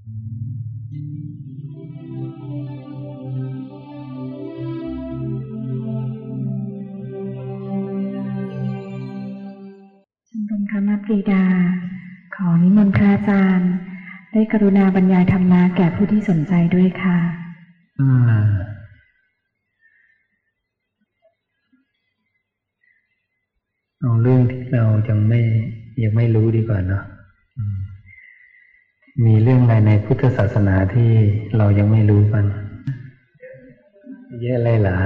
ชมรมธรรมปรีดาขอนิมนต์พระอาจารย์ได้กรุณาบรรยายธรรมะแก่ผู้ที่สนใจด้วยค่ะเอาเรื่องที่เรายังไม่รู้ดีกว่าเนาะมีเรื่องอะไรในพุทธศาสนาที่เรายังไม่รู้บ้างเยอะเลยเหรอ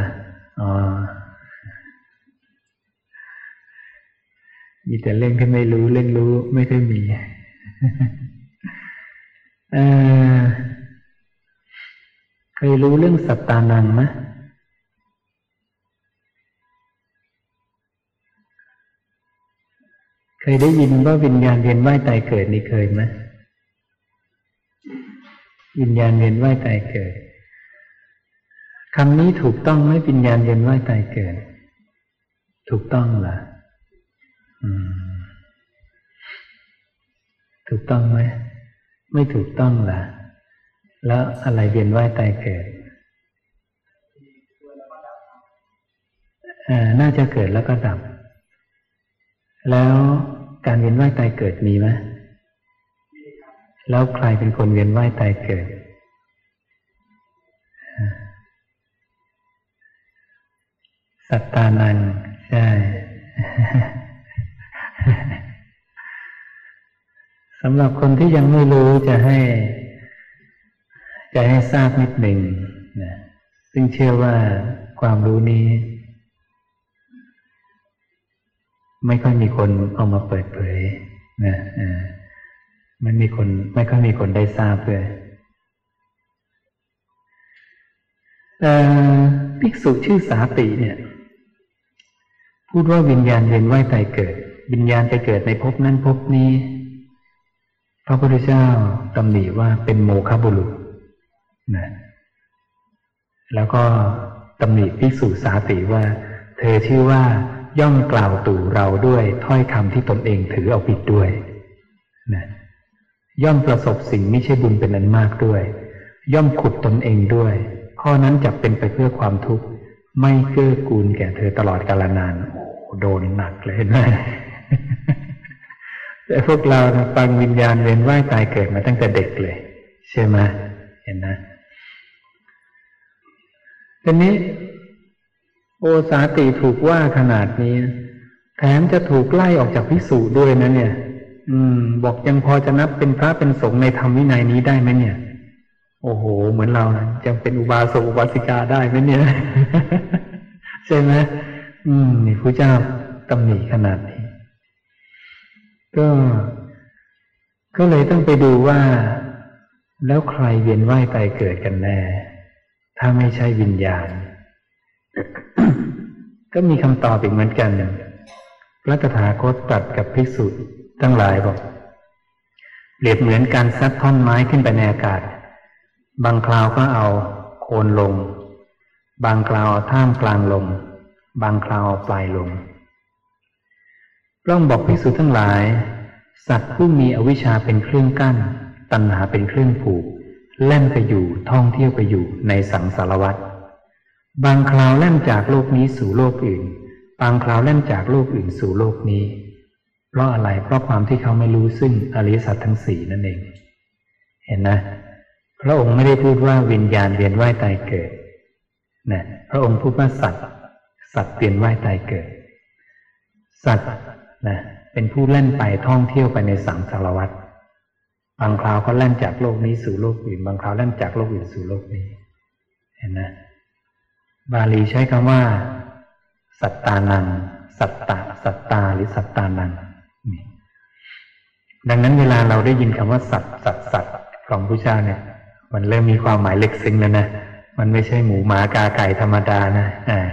มีแต่เรื่องที่ไม่รู้เรื่องรู้ไม่ค่อยมีเคยรู้เรื่องสัตตานังไหมเคยได้ยินว่าวิญญาณเวียนว่ายตายเกิดนี่เคยไหมวิญญาณเวียนว่ายตายเกิดคำนี้ถูกต้องไหมวิญญาณเวียนว่ายตายเกิดถูกต้องเหรอถูกต้องไหมไม่ถูกต้องเหรอแล้วอะไรเวียนว่ายตายเกิดน่าจะเกิดแล้วก็ดับแล้วการเวียนว่ายตายเกิดมีไหมแล้วใครเป็นคนเวียนว่ายตายเกิดสัตตานังใช่สำหรับคนที่ยังไม่รู้จะให้ทราบนิดหนึ่งนะซึ่งเชื่อว่าความรู้นี้ไม่ค่อยมีคนเอามาเปิดเผยนะไม่ค่อยมีคนได้ทราบเลยภิกษุชื่อสาติเนี่ยพูดว่าวิญญาณเวียนว่ายตายเกิดวิญญาณไปเกิดในภพนั้นภพนี้พระพุทธเจ้าตำหนิว่าเป็นโมฆะบุรุษนะแล้วก็ตำหนิภิกษุสาติว่าเธอชื่อว่าย่อมกล่าวตู่เราด้วยถ้อยคำที่ตนเองถือเอาผิดด้วยนะย่อมประสบสิ่งไม่ใช่บุญเป็นอันมากด้วยย่อมขุดตนเองด้วยข้อนั้นจะเป็นไปเพื่อความทุกข์ไม่เกื้อกูลแก่เธอตลอดกาลนานโอ้โดนหนักเลยนะแต่พวกเราฟังวิญญาณเวียนว่ายตายเกิดมาตั้งแต่เด็กเลยใช่ไหมเห็นนะทีนี้โอสาติถูกว่าขนาดนี้แถมจะถูกไล่ออกจากภิกษุด้วยนะเนี่ยบอกยังพอจะนับเป็นพระเป็นสงฆ์ในธรรมวินัยนี้ได้ไหมเนี่ยโอ้โหเหมือนเรานะยังเป็นอุบาสกอุบาสิกาได้ไหมเนี่ย ใช่ไหมนี่พระเจ้าตำหนิขนาดนี้ก็เลยต้องไปดูว่าแล้วใครเวียนว่ายตายเกิดกันแน่ถ้าไม่ใช่วิญญาณ ก็มีคำตอบอีกเหมือนกันพระตถาคตตรัสกับภิกษุทั้งหลายบอกเปรียบเหมือนการซัดท่อนไม้ขึ้นไปในอากาศบางคราวก็เอาโคนลงบางคราวท่ามกลางลมบางคราวปลายลงพระองค์บอกภิกษุทั้งหลายสัตว์ผู้มีอวิชชาเป็นเครื่องกั้นตัณหาเป็นเครื่องผูกแล่นไปอยู่ท่องเที่ยวไปอยู่ในสังสารวัฏบางคราวแล่นจากโลกนี้สู่โลกอื่นบางคราวแล่นจากโลกอื่นสู่โลกนี้เพราะอะไรเพราะความที่เขาไม่รู้ซึ่งอริยสัจทั้งสี่นั่นเองเห็นนะพระองค์ไม่ได้พูดว่าวิญญาณเวียนว่ายตายเกิดนะพระองค์พูดว่าสัตว์เวียนว่ายตายเกิดสัตว์นะเป็นผู้เล่นไปท่องเที่ยวไปในสังสารวัฏบางคราวก็แล่นจากโลกนี้สู่โลกอื่นบางคราวแล่นจากโลกอื่นสู่โลกนี้เห็นนะบาลีใช้คำว่าสัตตานังสัตตาหรือสัตตานังดังนั้นเวลาเราได้ยินคำว่าสัตว์ของพระเจ้าเนี่ยมันเริ่มมีความหมายลึกซึ้งแล้วนะมันไม่ใช่หมูหมากาไก่ธรรมดานะ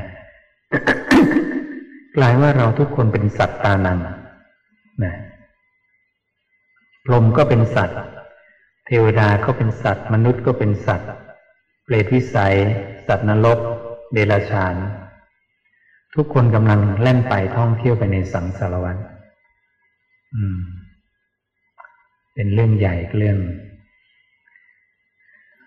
กลายว่าเราทุกคนเป็นสัตตานังนะพรหมก็เป็นสัตว์เทวดาก็เป็นสัตว์มนุษย์ก็เป็นสัตว์เปรตวิสัยสัตว์นรกเดรัจฉานทุกคนกำลังแล่นไปท่องเที่ยวไปในสังสารวัฏเป็นเรื่องใหญ่เรื่อง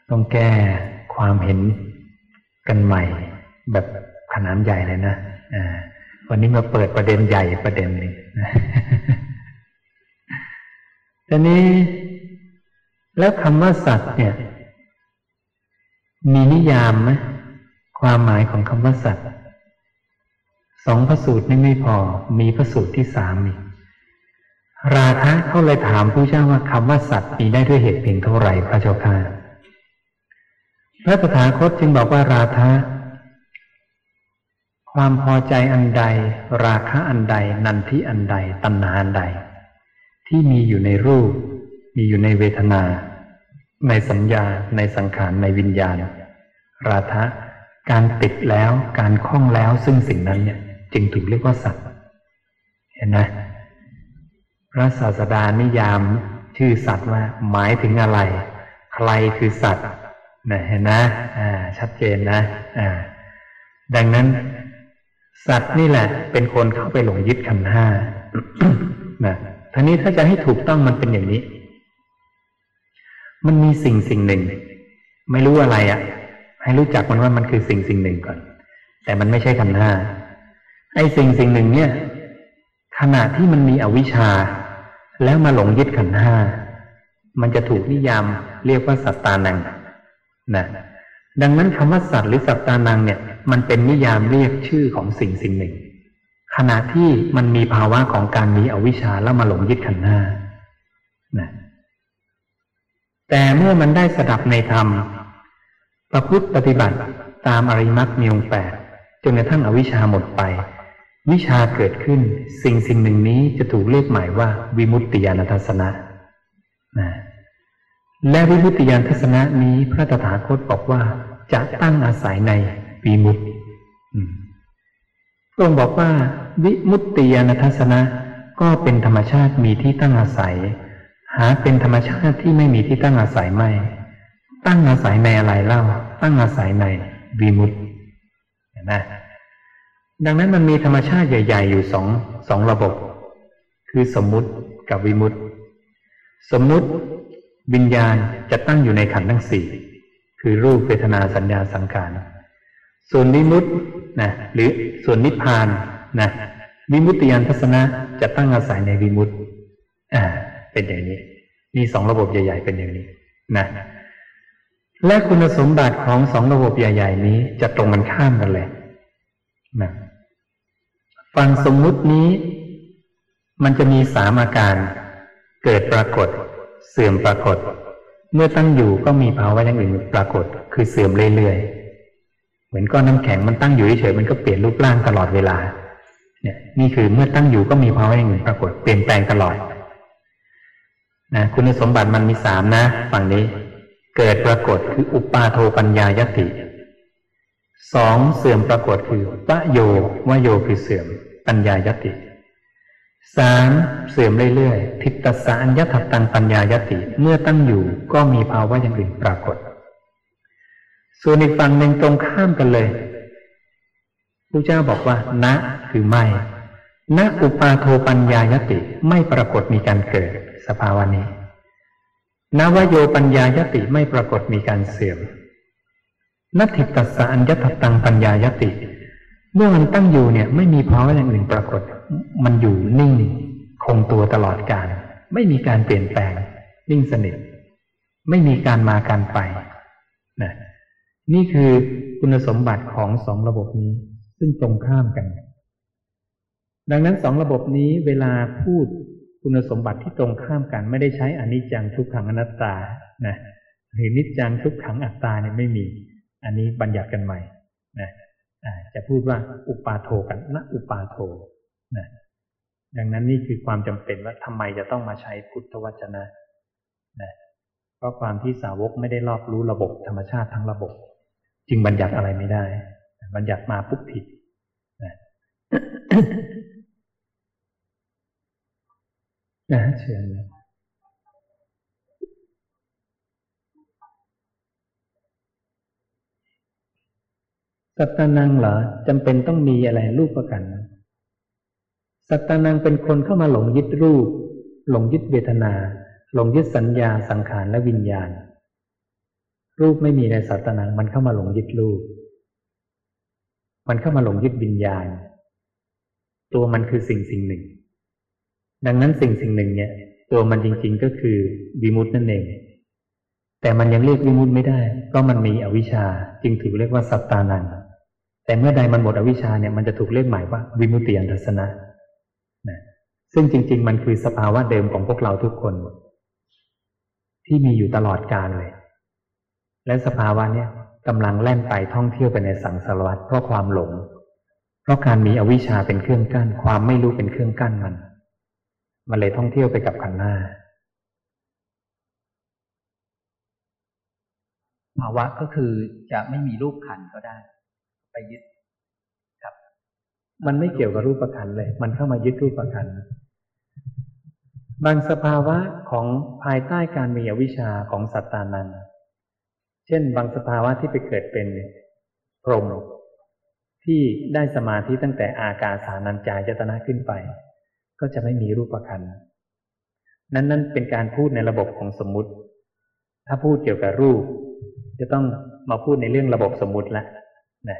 ต้องแก้ความเห็นกันใหม่แบบขนาดใหญ่เลยนะวันนี้มาเปิดประเด็นใหญ่ประเด็นหนึ่งทีนี้แล้วคำว่าสัตว์เนี่ยมีนิยามไหมความหมายของคำว่าสัตว์2 พระสูตรนี่ไม่พอมีพระสูตรที่3อีกราธะเขาเลยถามพระเจ้าว่าคำว่าสัตว์มีได้ด้วยเหตุเพียงเท่าไหร่พระเจ้าค่ะพระตถาคตจึงบอกว่าราธะความพอใจอันใดราคะอันใดนันทิอันใดตัณหาอันใดที่มีอยู่ในรูปมีอยู่ในเวทนาในสัญญาในสังขารในวิญญาณราธะการติดแล้วการคล้องแล้วซึ่งสิ่งนั้นเนี่ยจึงถูกเรียกว่าสัตว์เห็นไหมพระศาสดานิยามชื่อสัตว์ว่าหมายถึงอะไรใครคือสัตว์นะเห็นนะชัดเจนนะดังนั้นสัตว์นี่แหละเป็นคนเข้าไปหลงยึดขันธ์ 5นะทีนี้ถ้าจะให้ถูกต้องมันเป็นอย่างนี้มันมีสิ่งหนึ่งไม่รู้อะไรให้รู้จักมันว่ามันคือสิ่งหนึ่งก่อนแต่มันไม่ใช่ขันธ์ 5ไอ้สิ่งหนึ่งเนี่ยขณะที่มันมีอวิชชาแล้วมาหลงยึดขันธ์ 5มันจะถูกนิยามเรียกว่าสัตตานังนะดังนั้นคำว่าสัตว์หรือสัตตานังเนี่ยมันเป็นนิยามเรียกชื่อของสิ่งหนึ่งขณะที่มันมีภาวะของการมีอวิชชาแล้วมาหลงยึดขันธ์ 5นะแต่เมื่อมันได้สดับในธรรมประพฤติปฏิบัติตามอริยมรรคมีองค์ 8จนกระทั่งอวิชชาหมดไปวิชาเกิดขึ้นสิ่งหนึ่งนี้จะถูกเรียกหมายว่าวิมุตติญาณทัสสนะและวิมุตติญาณทัสสนะนี้พระตถาคตบอกว่าจะตั้งอาศัยในวิมุตติพระองค์บอกว่าวิมุตติญาณทัสสนะก็เป็นธรรมชาติมีที่ตั้งอาศัยหาเป็นธรรมชาติที่ไม่มีที่ตั้งอาศัยไม่ตั้งอาศัยในอะไรเล่าตั้งอาศัยในวิมุตตินะดังนั้นมันมีธรรมชาติใหญ่ๆอยู่สองระบบคือสมมุติกับวิมุตติสมมุติวิญญาณจะตั้งอยู่ในขันธ์ทั้ง4คือรูปเวทนาสัญญาสังขารส่วนวิมุตตินะหรือส่วนนิพพานนะวิมุตติญาณทัสสนะจะตั้งอาศัยในวิมุตติเป็นอย่างนี้มี2ระบบใหญ่ๆเป็นอย่างนี้นะและคุณสมบัติของ2ระบบใหญ่ๆนี้จะตรงกันข้ามกันเลยนะฝั่งสมมุตินี้มันจะมี3อาการเกิดปรากฏเสื่อมปรากฏเมื่อตั้งอยู่ก็มีภาวะอย่างอื่นปรากฏคือเสื่อมเรื่อยๆเหมือนก้อนน้ำแข็งมันตั้งอยู่เฉยๆมันก็เปลี่ยนรูปร่างตลอดเวลาเนี่ยนี่คือเมื่อตั้งอยู่ก็มีภาวะอย่างอื่นปรากฏเปลี่ยนแปลงตลอดนะคุณสมบัติมันมี3นะฝั่งนี้เกิดปรากฏคืออุปาโทปัญญายติ2เสื่อมปรากฏคือวโยคือเสื่อมปัญญายติ3เสื่อมเรื่อยๆทิฏฐสสัญญทัตตังปัญญายติเมื่อตั้งอยู่ก็มีภาวะอย่างอื่นปรากฏส่วนอีกฝั่งหนึ่งตรงข้ามกันเลยพระเจ้าบอกว่านะคือไม่นะอุปาโทปัญญายติไม่ปรากฏมีการเกิดสภาวะนี้นวโยปัญญายติไม่ปรากฏมีการเสื่อมนัตถิตัสสะอัญญทัตตังปัญญายติเมื่อมันตั้งอยู่เนี่ยไม่มีภาวะอย่างอื่นปรากฏมันอยู่นิ่งคงตัวตลอดกาลไม่มีการเปลี่ยนแปลงนิ่งสนิทไม่มีการมาการไปนะนี่คือคุณสมบัติของ2ระบบนี้ซึ่งตรงข้ามกันดังนั้น2ระบบนี้เวลาพูดคุณสมบัติที่ตรงข้ามกันไม่ได้ใช้อนิจจังทุกขังอนัตตานะหรือนิจจังทุกขังอัตตาเนี่ยไม่มีอันนี้บัญญัติกันใหม่นะจะพูดว่าอุปาโทกันนะอุปาโทนะดังนั้นนี่คือความจำเป็นว่าทำไมจะต้องมาใช้พุทธวจนะนะเพราะความที่สาวกไม่ได้รอบรู้ระบบธรรมชาติทั้งระบบจึงบัญญัติอะไรไม่ได้บัญญัติมาปุ๊บผิดนะเชิญสัตตานังเหรอจำเป็นต้องมีอะไรรูปประกันสัตตานังเป็นคนเข้ามาหลงยึดรูปหลงยึดเวทนาหลงยึดสัญญาสังขารและวิญญาณรูปไม่มีในสัตตนังมันเข้ามาหลงยึดรูปมันเข้ามาหลงยึดวิญญาณตัวมันคือสิ่งหนึ่งดังนั้นสิ่งหนึ่งเนี่ยตัวมันจริงๆก็คือวิมุตตินั่นเองแต่มันยังเรียกวิมุตติไม่ได้เพราะมันมีอวิชชาจึงถูกเรียกว่าสัตตานังแต่เมื่อใดมันหมดอวิชชาเนี่ยมันจะถูกเรียกหมายว่าวิมุตติญาณทัศนะซึ่งจริงๆมันคือสภาวะเดิมของพวกเราทุกคนที่มีอยู่ตลอดกาลเลยและสภาวะเนี่ยกำลังแล่นไปท่องเที่ยวไปในสังสารวัฏเพราะความหลงเพราะการมีอวิชชาเป็นเครื่องกั้นความไม่รู้เป็นเครื่องกั้นมันเลยท่องเที่ยวไปกับขันธ์ห้าภาวะก็คือจะไม่มีรูปขันธ์ก็ได้ไปยึดครับมันไม่เกี่ยวกับรูปขันธ์เลยมันเข้ามายึดรูปขันธ์บางสภาวะของภายใต้การมีอวิชชาของสัตตานังเช่นบางสภาวะที่ไปเกิดเป็นพรหมที่ได้สมาธิตั้งแต่อากาสานัญจายตนะขึ้นไปก็จะไม่มีรูปขันธ์นั่นเป็นการพูดในระบบของสมมุติถ้าพูดเกี่ยวกับรูปจะต้องมาพูดในเรื่องระบบสมมุติละนะ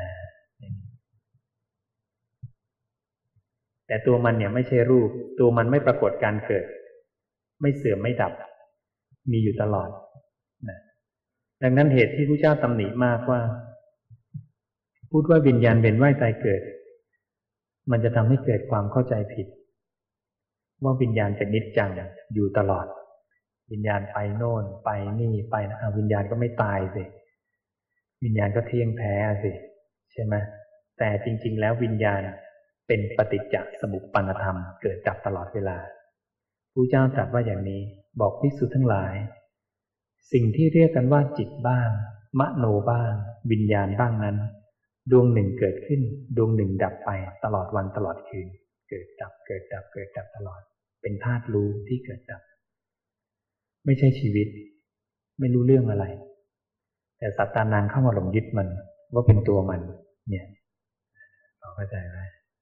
แต่ตัวมันเนี่ยไม่ใช่รูปตัวมันไม่ปรากฏการเกิดไม่เสื่อมไม่ดับมีอยู่ตลอดนะดังนั้นเหตุที่พระเจ้าตำหนิมากว่าพูดว่าวิญญาณเวียนว่ายตายเกิดมันจะทำให้เกิดความเข้าใจผิดว่าวิญญาณเป็นนิจจังอยู่ตลอดวิญญาณไปโน่นไปนี่ไปนะวิญญาณก็ไม่ตายสิวิญญาณก็เที่ยงแท้สิใช่ไหมแต่จริงๆแล้ววิญญาณเป็นปฏิจจสมุปปนธรรมเกิดดับตลอดเวลาพระเจ้าตรัสว่าอย่างนี้บอกภิกษุทั้งหลายสิ่งที่เรียกกันว่าจิตบ้างมโนบ้างวิญญาณบ้างนั้นดวงหนึ่งเกิดขึ้นดวงหนึ่งดับไปตลอดวันตลอดคืนเกิดดับเกิดดับเกิดดับตลอดเป็นธาตุรู้ที่เกิดดับไม่ใช่ชีวิตไม่รู้เรื่องอะไรแต่สัตตานังเข้ามาหลงยึดมันว่าเป็นตัวมันเนี่ยเข้าใจไหม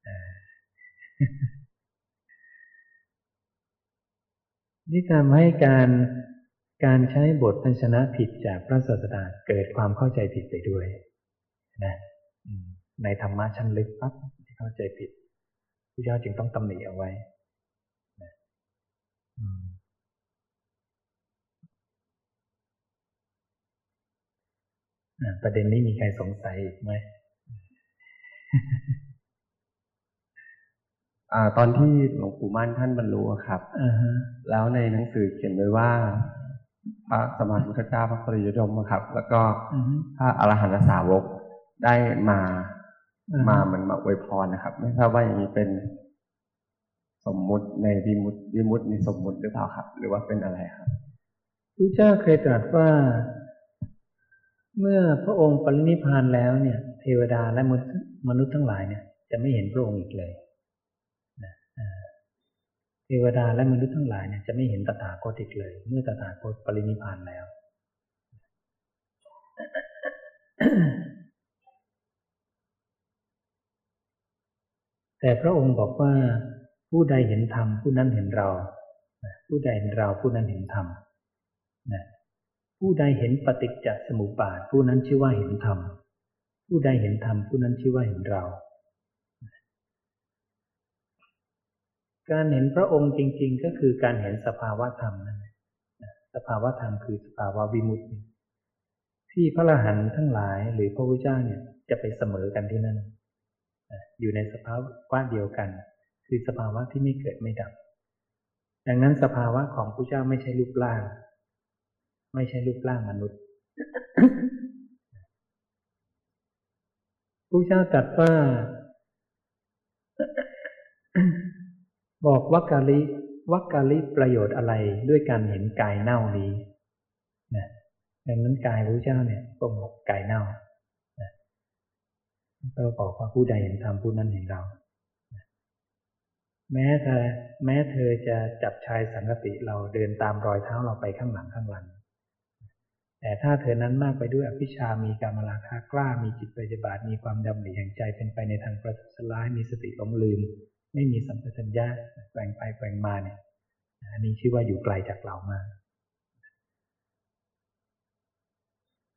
นี่ทำให้การใช้บทพันชนะผิดจากพระศาสดาเกิดความเข้าใจผิดไปด้วยนะในธรรมะชั้นลึกปั๊บที่เข้าใจผิดพระเจ้าจึงต้องตำหนิเอาไว้นะประเด็นนี้มีใครสงสัยอีกไหมตอนที่หลวงปู่มั่นท่านบรรลุครับแล้วในหนังสือเขียนไว้ว่าพระสัมมาสัมพุทธเจ้าพระปริยดมครับแล้วก็พระอรหันตสาวกได้มาเหมือนมาอวยพรนะครับไม่ทราบว่าอย่างนี้เป็นสมมุติในวิมุตติในสมมุติหรือเปล่าครับหรือว่าเป็นอะไรครับพระเจ้าเคยตรัสว่าเมื่อพระองค์ปรินิพพานแล้วเนี่ยเทวดาและมนุษย์ทั้งหลายเนี่ยจะไม่เห็นพระองค์อีกเลยเทวดาและมนุษย์ทั้งหลายเนี่ยจะไม่เห็นตถาคตอีกเลยเมื่อตถาคตปรินิพพานแล้วแต่พระองค์บอกว่าผู้ใดเห็นธรรมผู้นั้นเห็นเราผู้ใดเห็นเราผู้นั้นเห็นธรรมผู้ใดเห็นปฏิจจสมุปบาทผู้นั้นชื่อว่าเห็นธรรมผู้ใดเห็นธรรมผู้นั้นชื่อว่าเห็นเราการเห็นพระองค์จริงๆก็คือการเห็นสภาวะธรรมนั่นสภาวะธรรมคือสภาวะวิมุตติที่พระอรหันต์ทั้งหลายหรือพระพุทธเจ้าเนี่ยจะไปเสมอกันที่นั่นอยู่ในสภาวะเดียวกันคือสภาวะที่ไม่เกิดไม่ดับดังนั้นสภาวะของพระเจ้าไม่ใช่รูปร่างไม่ใช่รูปร่างมนุษย์พระเจ้าตรัสว่าบอกวักกาลิประโยชน์อะไรด้วยการเห็นกายเน่านี้นะดังนั้นกายพระเจ้าเนี่ยก็บอกกายเน่านะก็บอกว่าผู้ใดเห็นธรรมผู้นั้นเห็นเราแม้เธอจะจับชายสังกติเราเดินตามรอยเท้าเราไปข้างหลังแต่ถ้าเธอนั้นมากไปด้วยอภิชามีกามราคะกล้ามีจิตพยาบาทมีความดำริแห่งใจเป็นไปในทางประทุษร้ายมีสติหลงลืมไม่มีสัมปชัญญะแกว่งไปแกว่งมาเนี่ยอันนี้ชื่อว่าอยู่ไกลจากเรามาก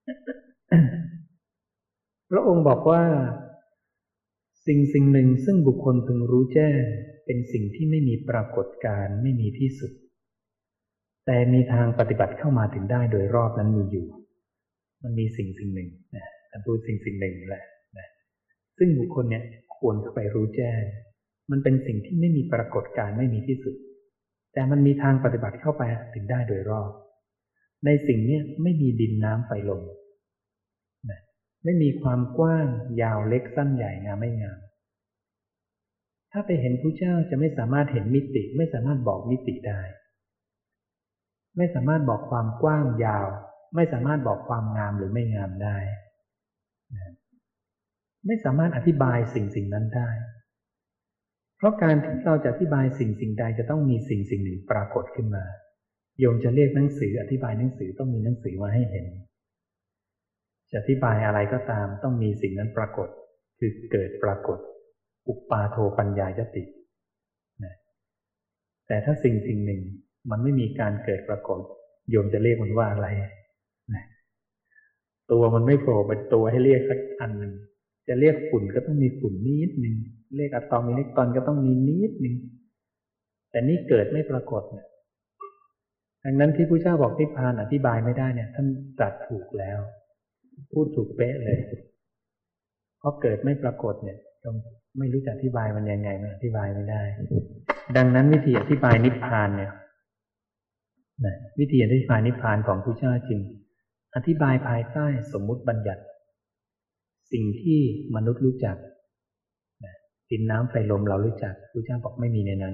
พระองค์บอกว่าสิ่งหนึ่งซึ่งบุคคลพึงรู้แจ้งเป็นสิ่งที่ไม่มีปรากฏการณ์ไม่มีที่สุดแต่มีทางปฏิบัติเข้ามาถึงได้โดยรอบนั้นมีอยู่มันมีสิ่งหนึ่งนะท่านพูดสิ่งหนึ่งแหละนะซึ่งบุคคลเนี่ยควรเข้าไปรู้แจ้งมันเป็นสิ่งที่ไม่มีปรากฏการณ์ไม่มีที่สุดแต่มันมีทางปฏิบัติเข้าไปถึงได้โดยรอบในสิ่งนี้ไม่มีดินน้ำไฟลมนะไม่มีความกว้างยาวเล็กสั้นใหญ่งามไม่งามถ้าไปเห็นพระเจ้าจะไม่สามารถเห็นมิติไม่สามารถบอกมิติได้ไม่สามารถบอกความกว้างยาวไม่สามารถบอกความงามหรือไม่งามได้นะไม่สามารถอธิบายสิ่งนั้นได้เพราะการที่เราจะอธิบายสิ่งใดจะต้องมีสิ่งหนึ่งปรากฏขึ้นมาโยมจะเรียกหนังสืออธิบายหนังสือต้องมีหนังสือมาให้เห็นจะอธิบายอะไรก็ตามต้องมีสิ่งนั้นปรากฏคือเกิดปรากฏอุปาโทปัญญายตินะแต่ถ้าสิ่งหนึ่งมันไม่มีการเกิดปรากฏโยมจะเรียกมันว่าอะไรนะตัวมันไม่โผล่เป็นตัวให้เรียกสักอันหนึ่งจะเรียกฝุ่นก็ต้องมีฝุ่นนิดหนึ่งเรียกอะตอมอิเล็กตรอนก็ต้องมีนิดหนึ่งแต่นี่เกิดไม่ปรากฏเนี่ยดังนั้นที่พระเจ้าบอกนิพพานอธิบายไม่ได้เนี่ยท่านตรัสถูกแล้วพูดถูกเป๊ะเลยเพราะเกิดไม่ปรากฏเนี่ยต้องไม่รู้จะอธิบายมันยังไงมันอธิบายไม่ได้ดังนั้นวิธีอธิบายนิพพานเนี่ยนะวิธีอธิบายนิพพานของพระเจ้าจริงอธิบายภายใต้สมมุติบัญญัติสิ่งที่มนุษย์รู้จักดินน้ำไฟลมเรารู้จักพระเจ้าบอกไม่มีในนั้น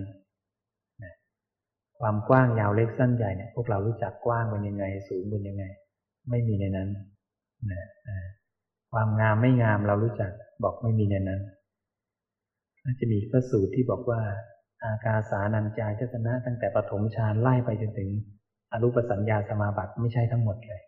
ความกว้างยาวเล็กสั้นใหญ่เนี่ยพวกเรารู้จักกว้างเป็นยังไงสูงเป็นยังไงไม่มีในนั้นความงามไม่งามเรารู้จักบอกไม่มีในนั้นจะมีพระสูตรที่บอกว่าอากาสานัญจายตนะตั้งแต่ปฐมฌานไล่ไปจนถึงอรูปสัญญาสมาบัติไม่ใช่ทั้งหมดเลย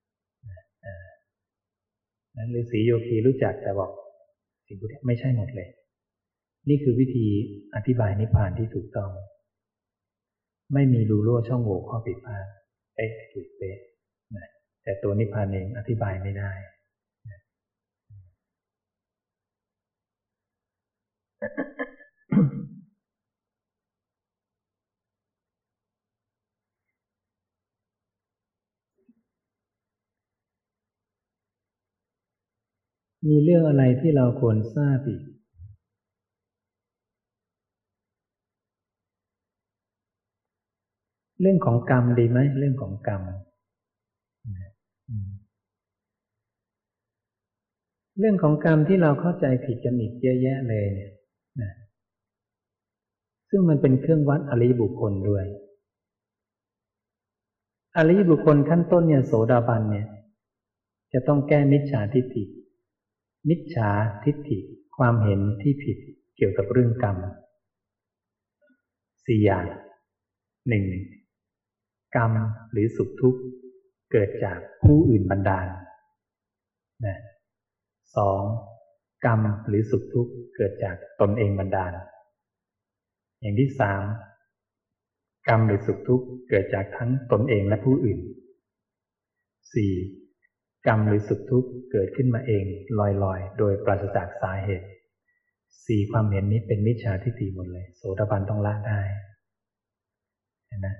นั้นฤาษีโยคีรู้จักแต่บอกสิ่งพวกนี้ไม่ใช่หมดเลยนี่คือวิธีอธิบายนิพพานที่ถูกต้องไม่มีรูรั่วช่องโหว่ข้อผิดพลาดถูกเป๊ะแต่ตัวนิพพานเองอธิบายไม่ได้มีเรื่องอะไรที่เราควรทราบอีกเรื่องของกรรมดีไหมเรื่องของกรรมเรื่องของกรรมที่เราเข้าใจผิดกันอีกเยอะแยะเลยเนี่ยนะซึ่งมันเป็นเครื่องวัดอริยบุคคลด้วยอริยบุคคลขั้นต้นเนี่ยโสดาบันเนี่ยจะต้องแก้มิจฉาทิฏฐิมิจฉาทิฏฐิความเห็นที่ผิดเกี่ยวกับเรื่องกรรม4อย่าง 1. กรรมหรือสุขทุกข์เกิดจากผู้อื่นบันดาลนะ 2. กรรมหรือสุขทุกข์เกิดจากตนเองบันดาลอย่างที่ 3. กรรมหรือสุขทุกข์เกิดจากทั้งตนเองและผู้อื่น 4. กรรมหรือสุขทุกข์เกิดขึ้นมาเองลอยๆโดยปราศจากสาเหตุ 4 ความเห็นนี้เป็นมิจฉาทิฏฐิหมดเลยโสดาบันต้องละได้เห็นไหม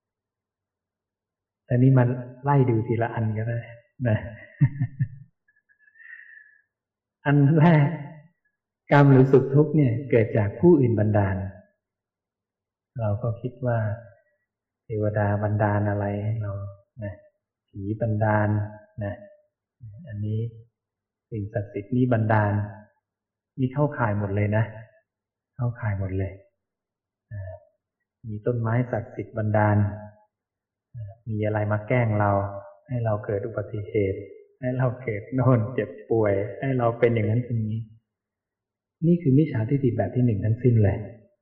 แต่นี้มันไล่ดูทีละอันก็ได้นะอันแรกกรรมหรือสุขทุกข์เนี่ยเกิดจากผู้อื่นบันดาลเราก็คิดว่าเทวดาบันดาลอะไรเรานะผีบันดาลนะอันนี้สิ่งศักดิ์สิทธิ์นี้บันดาลนี่เข้าข่ายหมดเลยนะเข้าข่ายหมดเลยมีต้นไม้ศักดิ์สิทธิ์บันดาลมีอะไรมาแกล้งเราให้เราเกิดอุบัติเหตุให้เราเกิดโน่นเจ็บป่วยให้เราเป็นอย่างนั้นเป็นนี้นี่คือมิจฉาทิฏฐิแบบที่1ทั้งสิ้นเลย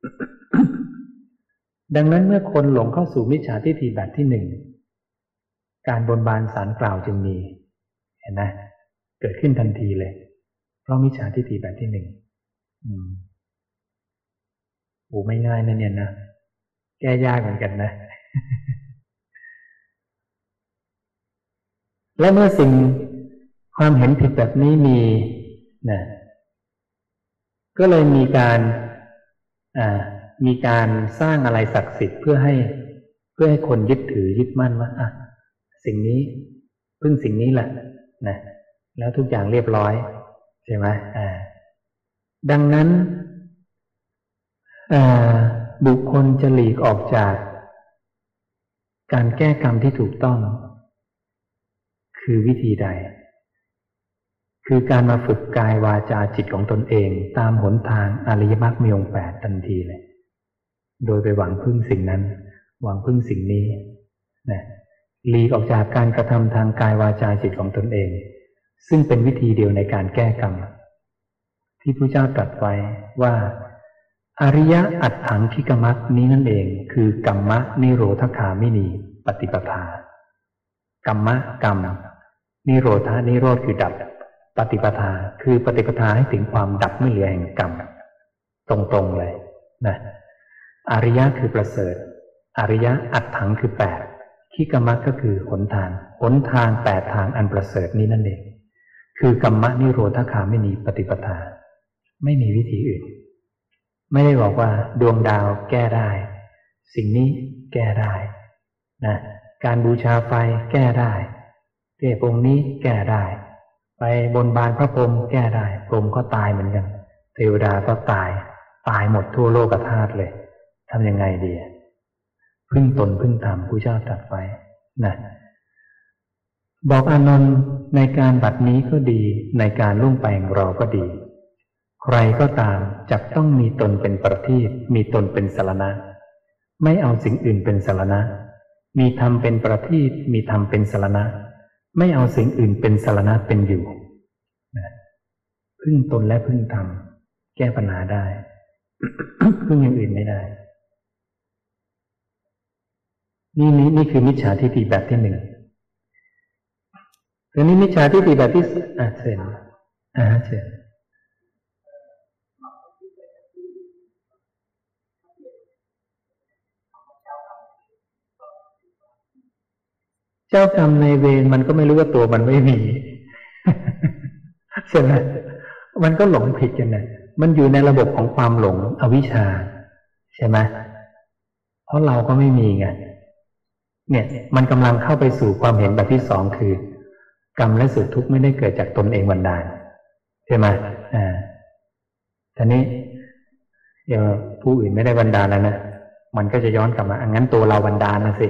ดังนั้นเมื่อคนหลงเข้าสู่มิจฉาทิฏฐิแบบที่1การบนบานศาลกล่าวจึงมีเห็นไหมเกิดขึ้นทันทีเลยเพราะมิจฉาทิฏฐิแบบที่1โอ้ไม่ง่ายนะเนี่ยนะแก้ยากเหมือนกันนะ และเมื่อสิ่งความเห็นผิดแบบนี้มีนะก็เลยมีการสร้างอะไรศักดิ์สิทธิ์เพื่อให้คนยึดถือยึดมั่นว่าสิ่งนี้พึ่งสิ่งนี้แหละนะแล้วทุกอย่างเรียบร้อยใช่ไหมดังนั้นบุคคลจะหลีกออกจากการแก้กรรมที่ถูกต้องคือวิธีใดคือการมาฝึกกายวาจาจิตของตนเองตามหนทางอริยมรรคมีองค์ 8ทันทีเลยโดยไปหวังพึ่งสิ่งนั้นหวังพึ่งสิ่งนี้นะหลีกออกจากการกระทำทางกายวาจาจิตของตนเองซึ่งเป็นวิธีเดียวในการแก้กรรมที่พระเจ้าตรัสไว้ว่าอริยอัตถังคิกมรรคนี้นั่นเองคือกัมมะนิโรธคามินีปฏิปทากัมมะกรรมนิโรธานิโรธคือดับปฏิปทาคือปฏิปทาให้ถึงความดับไม่เหลือแห่งกรรมตรงๆเลยนะอริยะคือประเสริฐอริยะอัตถังคือ8คิกมรรคก็คือหนทาง8ทางอันประเสริฐนี้นั่นเองคือกัมมะนิโรธคามินีปฏิปทาไม่มีวิธีอื่นไม่ได้บอกว่าดวงดาวแก้ได้สิ่งนี้แก้ได้นะการบูชาไฟแก้ได้เทพองค์นี้แก้ได้ไปบนบานพระพรหมแก้ได้พรหมก็ตายเหมือนกันเทวดาก็ตายหมดทั่วโลกธาตุเลยทำยังไงดีพึ่งตนพึ่งธรรมผู้เจ้าตรัสไว้นะบอกอานนท์ในการบัดนี้ก็ดีในการล่วงไปของเราก็ดีใครก็ตามจักต้องมีตนเป็นประทีปมีตนเป็นสรณะไม่เอาสิ่งอื่นเป็นสรณะมีธรรมเป็นประทีปมีธรรมเป็นสรณะไม่เอาสิ่งอื่นเป็นสรณะเป็นอยู่พึ่งตนและพึ่งธรรมแก้ปัญหาได้ พึ่งอย่างอื่นไม่ได้นี่คือมิจฉาทิฏฐิแบบที่ 1ทีนี้มิจฉาทิฏฐิแบบที่เชิญเจ้ากรรมนายเวรมันก็ไม่รู้ว่าตัวมันไม่มี ใช่ไหมมันก็หลงผิดกันนะมันอยู่ในระบบของความหลงอวิชชาใช่ไหมเพราะเราก็ไม่มีไงเนี่ยมันกำลังเข้าไปสู่ความเห็นแบบที่ 2คือกรรมและสุขทุกข์ไม่ได้เกิดจากตนเองบันดาลใช่ไหมทีนี้เดี๋ยวผู้อื่นไม่ได้บันดาลแล้วนะมันก็จะย้อนกลับมางั้นตัวเราบันดาลนะสิ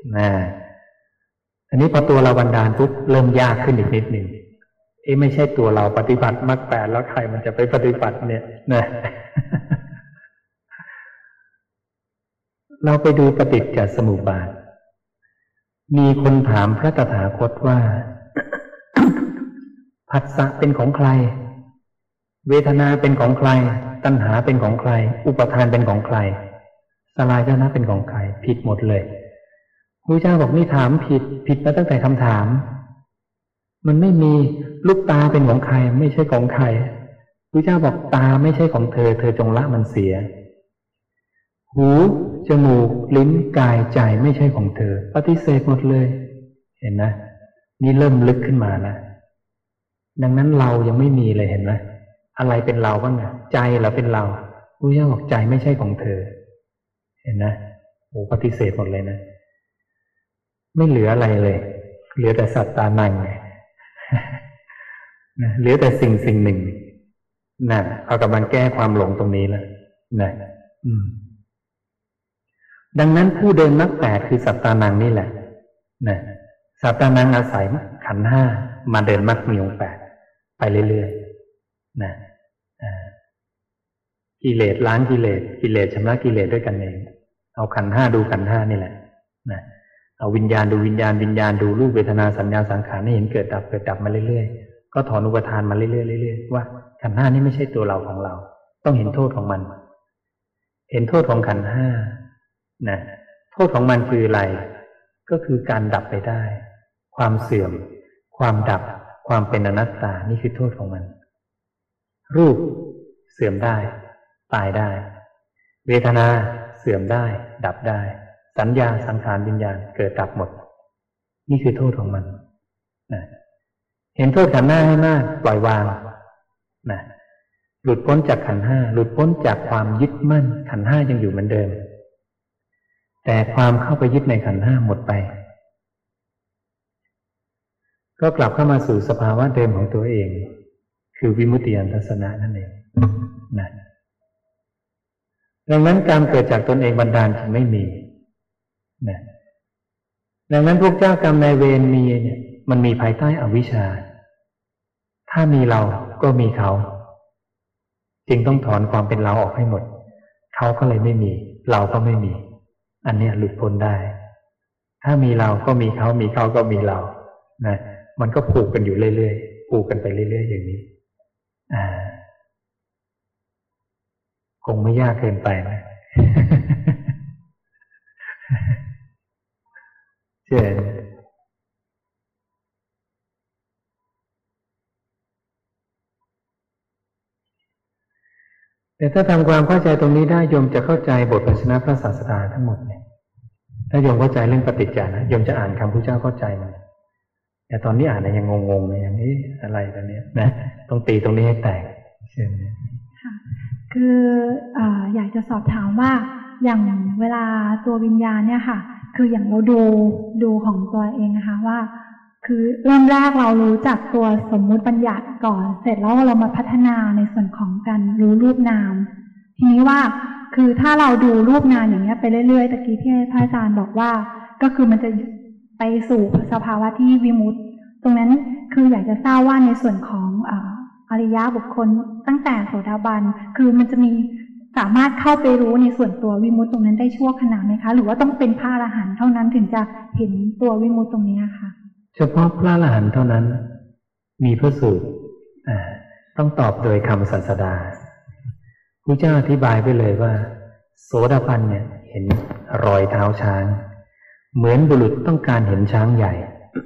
อันนี้พอตัวเราบันดาลปุ๊บเริ่มยากขึ้นอีกนิดหนึ่งไม่ใช่ตัวเราปฏิบัติมรรค 8แล้วใครมันจะไปปฏิบัติเนี่ยนะ เราไปดูปฏิจจสมุปบาทมีคนถามพระตถาคตว่า ผัสสะเป็นของใครเวทนาเป็นของใครตัณหาเป็นของใครอุปทานเป็นของใครสลายชนะเป็นของใครผิดหมดเลยพระเจ้าบอกนี่ถามผิดมาตั้งแต่คำถามมันไม่มีลูกตาเป็นของใครไม่ใช่ของใครพระเจ้าบอกตาไม่ใช่ของเธอจงละมันเสียหูจมูกลิ้นกายใจไม่ใช่ของเธอปฏิเสธหมดเลยเห็นนะนี่เริ่มลึกขึ้นมานะดังนั้นเรายังไม่มีเลยเห็นไหมอะไรเป็นเราบ้างอ่ะใจเหรอเป็นเราพระเจ้าบอกใจไม่ใช่ของเธอเห็นนะโอ้ปฏิเสธหมดเลยนะไม่เหลืออะไรเลยเหลือแต่สัตตานังไงเหลือแต่สิ่งหนึ่งนั่นเอากำลังแก้ความหลงตรงนี้แล้วนะดังนั้นผู้เดินมรรค 8คือสัตตานังนี่แหละนะสัตตานังอาศัยขันธ์ 5มาเดินมรรคมีองค์ 8ไปเรื่อยๆนะกิเลสล้างกิเลสชำระกิเลสด้วยกันเองเอาขันธ์ 5ดูขันธ์ 5นี่แหละนะเอาวิญญาณดูวิญญาณดูรูปเวทนาสัญญาสังขารให้เห็นเกิดดับมาเรื่อยๆก็ถอนอุปทานมาเรื่อยๆว่าขันธ์ 5นี่ไม่ใช่ตัวเราของเราต้องเห็นโทษของมันเห็นโทษของขันธ์ 5นะโทษของมันคืออะไรก็คือการดับไปได้ความเสื่อมความดับความเป็นอนัตตานี่คือโทษของมันรูปเสื่อมได้ตายได้เวทนาเสื่อมได้ดับได้สัญญาสังขารวิญญาณเกิดดับหมดนี่คือโทษของมันนะเห็นโทษขันธ์ห้าให้มากปล่อยวางนะหลุดพ้นจากขันธ์ห้าหลุดพ้นจากความยึดมั่นขันธ์ห้ายังอยู่เหมือนเดิมแต่ความเข้าไปยึดในขันธ์ห้าหมดไปก็กลับเข้ามาสู่สภาวะเดิมของตัวเองคือวิมุตติญาณทัศนะนั่นเองนะดังนั้นการเกิดจากตนเองบันดาลจึงไม่มีนะดังนั้นพวกเจ้ากรรมนายเวรมีเนี่ยมันมีภายใต้อวิชชาถ้ามีเราก็มีเขาจึงต้องถอนความเป็นเราออกให้หมดเขาก็เลยไม่มีเราก็ไม่มีอันเนี้ยหลุดพ้นได้ถ้ามีเราก็มีเขามีเขาก็มีเรานะมันก็ผูกกันอยู่เรื่อยๆผูกกันไปเรื่อยๆอย่างนี้คงไม่ยากเกินไปนะ เช่นแต่ถ้าทำความเข้าใจตรงนี้ได้โยมจะเข้าใจบทพระชนะพระศาสดาทั้งหมดเนี่ยถ้าโยมเข้าใจเรื่องปฏิจจานะโยมจะอ่านคำพระเจ้าเข้าใจมันแต่ตอนนี้อ่านยังงงๆเลยอย่างนี้อะไรแบบนี้นะต้องตีตรงนี้ให้แตกเช่นนี้ค่ะคืออยากจะสอบถามว่าอย่างเวลาตัววิญญาณเนี่ยค่ะคืออย่างเราดูของตัวเองนะคะว่าคือเริ่มแรกเรารู้จักตัวสมมุติบัญญัติก่อนเสร็จแล้วเรามาพัฒนาในส่วนของการรู้รูปนามทีนี้ว่าคือถ้าเราดูรูปนามอย่างเงี้ยไปเรื่อยๆตะกี้ที่พระอาจารย์บอกว่าก็คือมันจะไปสู่สภาวะที่วิมุตติตรงนั้นคืออยากจะทราบว่าในส่วนของอริยบุคคลตั้งแต่โสดาบันคือมันจะมีสามารถเข้าไปรู้ในส่วนตัววิมุตติตรงนั้นได้ชั่วขณะไหมคะหรือว่าต้องเป็นพระอรหันต์เท่านั้นถึงจะเห็นตัววิมุตติตรงนี้ค่ะเฉพาะพระอรหันต์เท่านั้นมีพระสูตรต้องตอบโดยคำศาสดาพระเจ้าอธิบายไปเลยว่าโสดาบันเนี่ยเห็นรอยเท้าช้างเหมือนบุรุษต้องการเห็นช้างใหญ่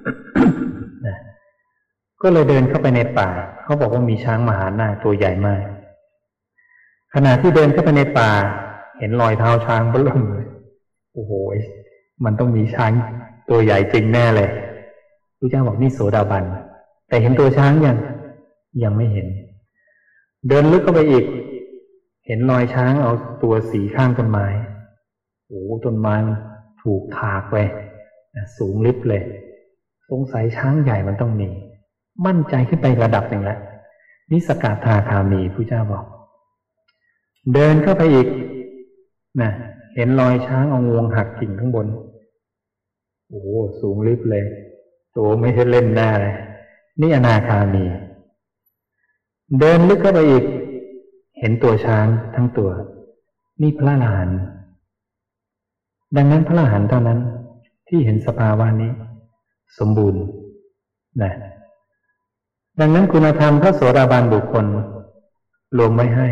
ก็เลยเดินเข้าไปในป่าเขาบอกว่ามีช้างมหานาคตัวใหญ่มากขณะที่เดินเข้าไปในป่าเห็นรอยเท้าช้างเบิ่มเลยโอ้โหมันต้องมีช้างตัวใหญ่จริงแน่เลยพระเจ้าบอกนี่โสดาบันแต่เห็นตัวช้างยังไม่เห็นเดินลึกเข้าไปอีกเห็นรอยช้างเอาตัวสีข้างต้นไม้โอ้ต้นไม้ถูกถากไปสูงลิบเลยสงสัยช้างใหญ่มันต้องมีมั่นใจขึ้นไประดับหนึ่งแล้วนี่สกทาคามีพระเจ้าบอกเดินเข้าไปอีกนะเห็นรอยช้างเอางวงหักกิ่งข้างบนโอ้สูงลิบเลยตัวไม่ใช่เล่นได้เลยนี่อนาคามีเดินลึกเข้าไปอีกเห็นตัวช้างทั้งตัวนี่พระอรหันต์ดังนั้นพระอรหันต์เท่านั้นที่เห็นสภาวะนี้สมบูรณ์นะดังนั้นคุณธรรมพระโสดาบันบุคคลรวมไว้ให้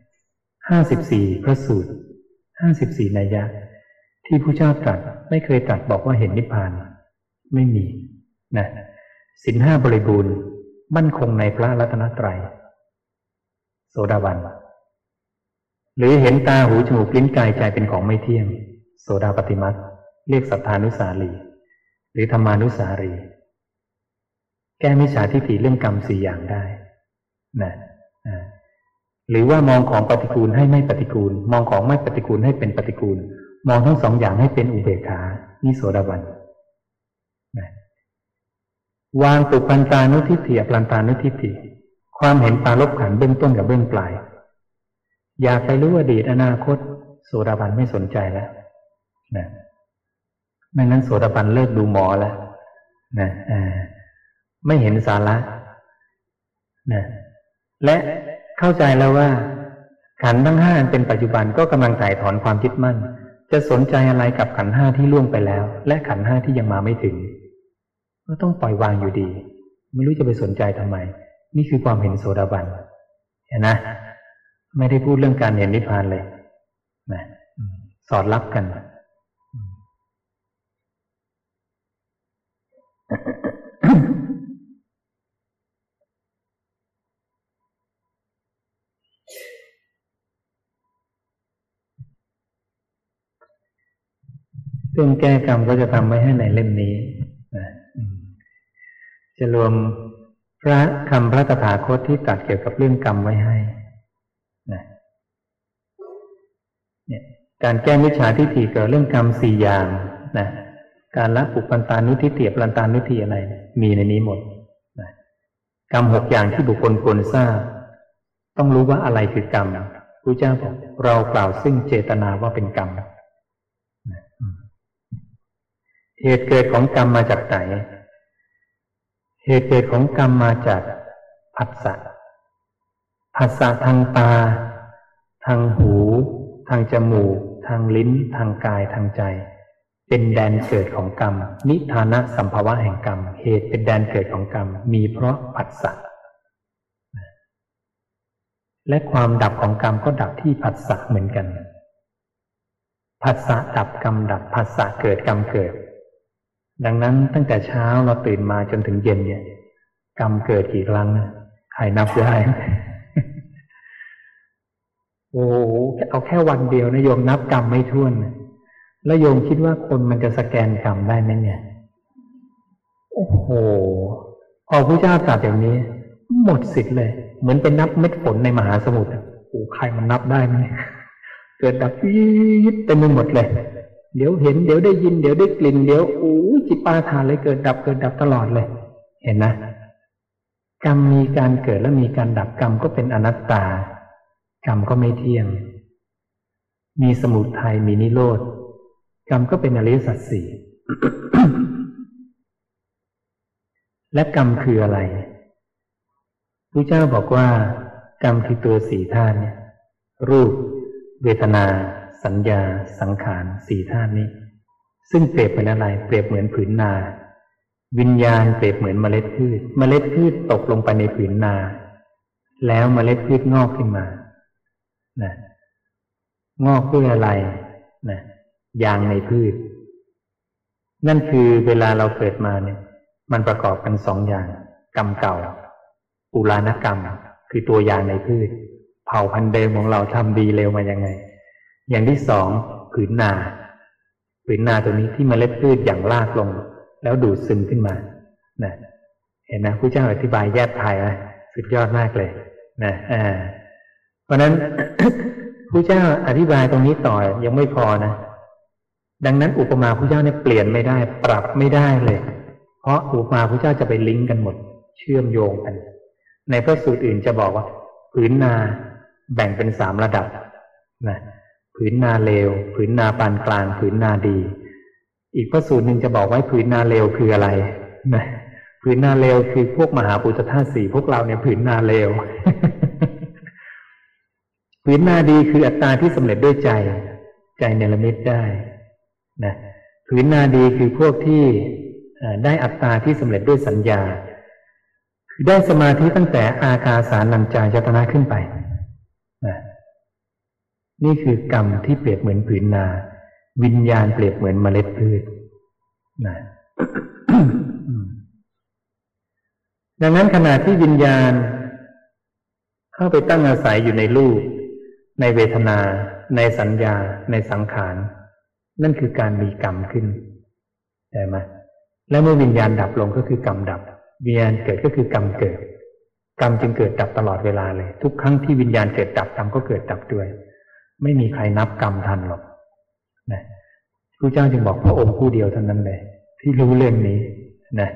54พระสูตร54นัยยะที่พระเจ้าตรัสไม่เคยตรัสบอกว่าเห็นนิพพานไม่มีนะศีล5บริบูรณ์มั่นคงในพระรัตนตรัยโสดาบันหรือเห็นตาหูจมูกลิ้นกายใจเป็นของไม่เที่ยงโสดาปัตติมัคเรียกสัทธานุสาลีหรือธรรมานุสารีแก้มิจฉาทิฏฐิเรื่องกรรม4อย่างได้นะหรือว่ามองของปฏิกูลให้ไม่ปฏิกูลมองของไม่ปฏิกูลให้เป็นปฏิกูลมองทั้งสองอย่างให้เป็นอุเบกขานี่โสดาบันนะวางปุพันตานุทิฏฐิอปลันตานุทิฏฐิความเห็นปรารภขันธ์เบื้องต้นกับเบื้องปลายอยากไปรู้อดีตอนาคตโสดาบันไม่สนใจแล้วนะไม่งั้นโสดาบันเลิกดูหมอแล้วนะไม่เห็นสาระนะและเข้าใจแล้วว่าขันธ์ทั้ง5เป็นปัจจุบันก็กำลังถ่ายถอนความยึดมั่นจะสนใจอะไรกับขันธ์5ที่ล่วงไปแล้วและขันธ์5ที่ยังมาไม่ถึงก็ต้องปล่อยวางอยู่ดีไม่รู้จะไปสนใจทำไมนี่คือความเห็นโสดาบันเห็นนะไม่ได้พูดเรื่องการเห็นนิพพานเลยนะสอดรับกันเรื่องแก้กรรมก็จะทำไว้ให้ในเล่มนี้นะจะรวมพระตถาคตที่ตรัสเกี่ยวกับเรื่องกรรมไว้ให้นะเนี่ยการแก้มิจฉาทิฏฐิเกี่ยวกับเรื่องกรรม4อย่างนะการละปุปปันตานุทิฏฐิปรันตานุทิฏฐิอะไรมีในนี้หมดนะกรรม6อย่างที่บุคคลควรทราบต้องรู้ว่าอะไรคือกรรมพระเจ้าบอกเรากล่าวซึ่งเจตนาว่าเป็นกรรมเหตุเกิดของกรรมมาจากไหนเหตุเกิดของกรรมมาจากผัสสะทางตาทางหูทางจมูกทางลิ้นทางกายทางใจเป็นแดนเกิดของกรรมนิทานะสัมภวะแห่งกรรมเหตุเป็นแดนเกิดของกรรมมีเพราะผัสสะและความดับของกรรมก็ดับที่ผัสสะเหมือนกันผัสสะดับกรรมดับผัสสะเกิดกรรมเกิดดังนั้นตั้งแต่เช้าเราตื่นมาจนถึงเย็นเนี่ยกรรมเกิดกี่ครั้งนะใครนับได้ โอ้โหเอาแค่วันเดียวนะโยมนับกรรมไม่ถ้วนแล้วโยมคิดว่าคนมันจะสแกนกรรมได้ไหมเนี่ยโอ้โหพอพระเจ้าตรัสอย่างนี้หมดสิทธิ์เลยเหมือนเป็นนับเม็ดฝนในมหาสมุทรโอ้ใครมันนับได้ไหมเกิดดับยิบเต็มไปหมดเลยเดี๋ยวเห็นเดี๋ยวได้ยินเดี๋ยวได้กลิ่นเดี๋ยวโอ้จิปาถะเลยเกิดดับตลอดเลยเห็นนะกรรมมีการเกิดและมีการดับกรรมก็เป็นอนัตตากรรมก็ไม่เที่ยงมีสมุทัยมีนิโรธกรรมก็เป็นอริยสัจสี่ และกรรมคืออะไรพระเจ้าบอกว่ากรรมคือตัว4ธาตุเนี่ยรูปเวทนาสัญญาสังขาร4ธาตุนี้ซึ่งเปรียบเหมือนอะไรเปรียบเหมือนผืนนาวิญญาณเปรียบเหมือนเมล็ดพืชตกลงไปในผืนนาแล้วเมล็ดพืชงอกขึ้นมานะงอกเพื่ออะไรนะยางในพืชนั่นคือเวลาเราเกิดมาเนี่ยมันประกอบกัน2อย่างกรรมเก่าปุรานกรรมคือตัวยางในพืชเผ่าพันธุ์เดิมของเราทำดีเร็วมายังไงอย่างที่2ผืนนาตัวนี้ที่เมล็ดพืชอย่างรากลงแล้วดูดซึมขึ้นมานะเห็นนะพระเจ้าอธิบายแยบคายนะสุดยอดมากเลยนะเพราะนั้น พระเจ้าอธิบายตรงนี้ต่อยังไม่พอนะดังนั้นอุปมาพระเจ้าเนี่ยเปลี่ยนไม่ได้ปรับไม่ได้เลยเพราะอุปมาพระเจ้าจะไปลิงก์กันหมดเชื่อมโยงกันในพระสูตรอื่นจะบอกว่าผืนนาแบ่งเป็น3ระดับนะผืนนาเลวผืนนาปานกลางผืนนาดีอีกพระสูตรหนึ่งจะบอกไว้ผืนนาเลวคืออะไรนะผืนนาเลวคือพวกมหาปุถุธาตุ4พวกเราเนี่ยผืนนาเลว ผืนนาดีคืออัตตาที่สำเร็จด้วยใจเนรมิตได้นะผืนนาดีคือพวกที่ได้อัตตาที่สำเร็จด้วยสัญญาคือได้สมาธิตั้งแต่อากาสานัญจายตนะขึ้นไปนะนี่คือกรรมที่เปรียบเหมือนผืนนาวิญญาณเปรียบเหมือนเมล็ดพืชนะ ดังนั้นขณะที่วิญญาณเข้าไปตั้งอาศัยอยู่ในรูปในเวทนาในสัญญาในสังขารนั่นคือการมีกรรมขึ้นใช่ไหมและเมื่อวิญญาณดับลงก็คือกรรมดับวิญญาณเกิดก็คือกรรมเกิดกรรมจึงเกิดดับตลอดเวลาเลยทุกครั้งที่วิญญาณเกิดดับกรรมก็เกิดดับด้วยไม่มีใครนับกรรมทันหรอกนะพระเจ้าจึงบอกพระองค์ผู้เดียวเท่านั้นเลยที่รู้เรื่องนี้นะ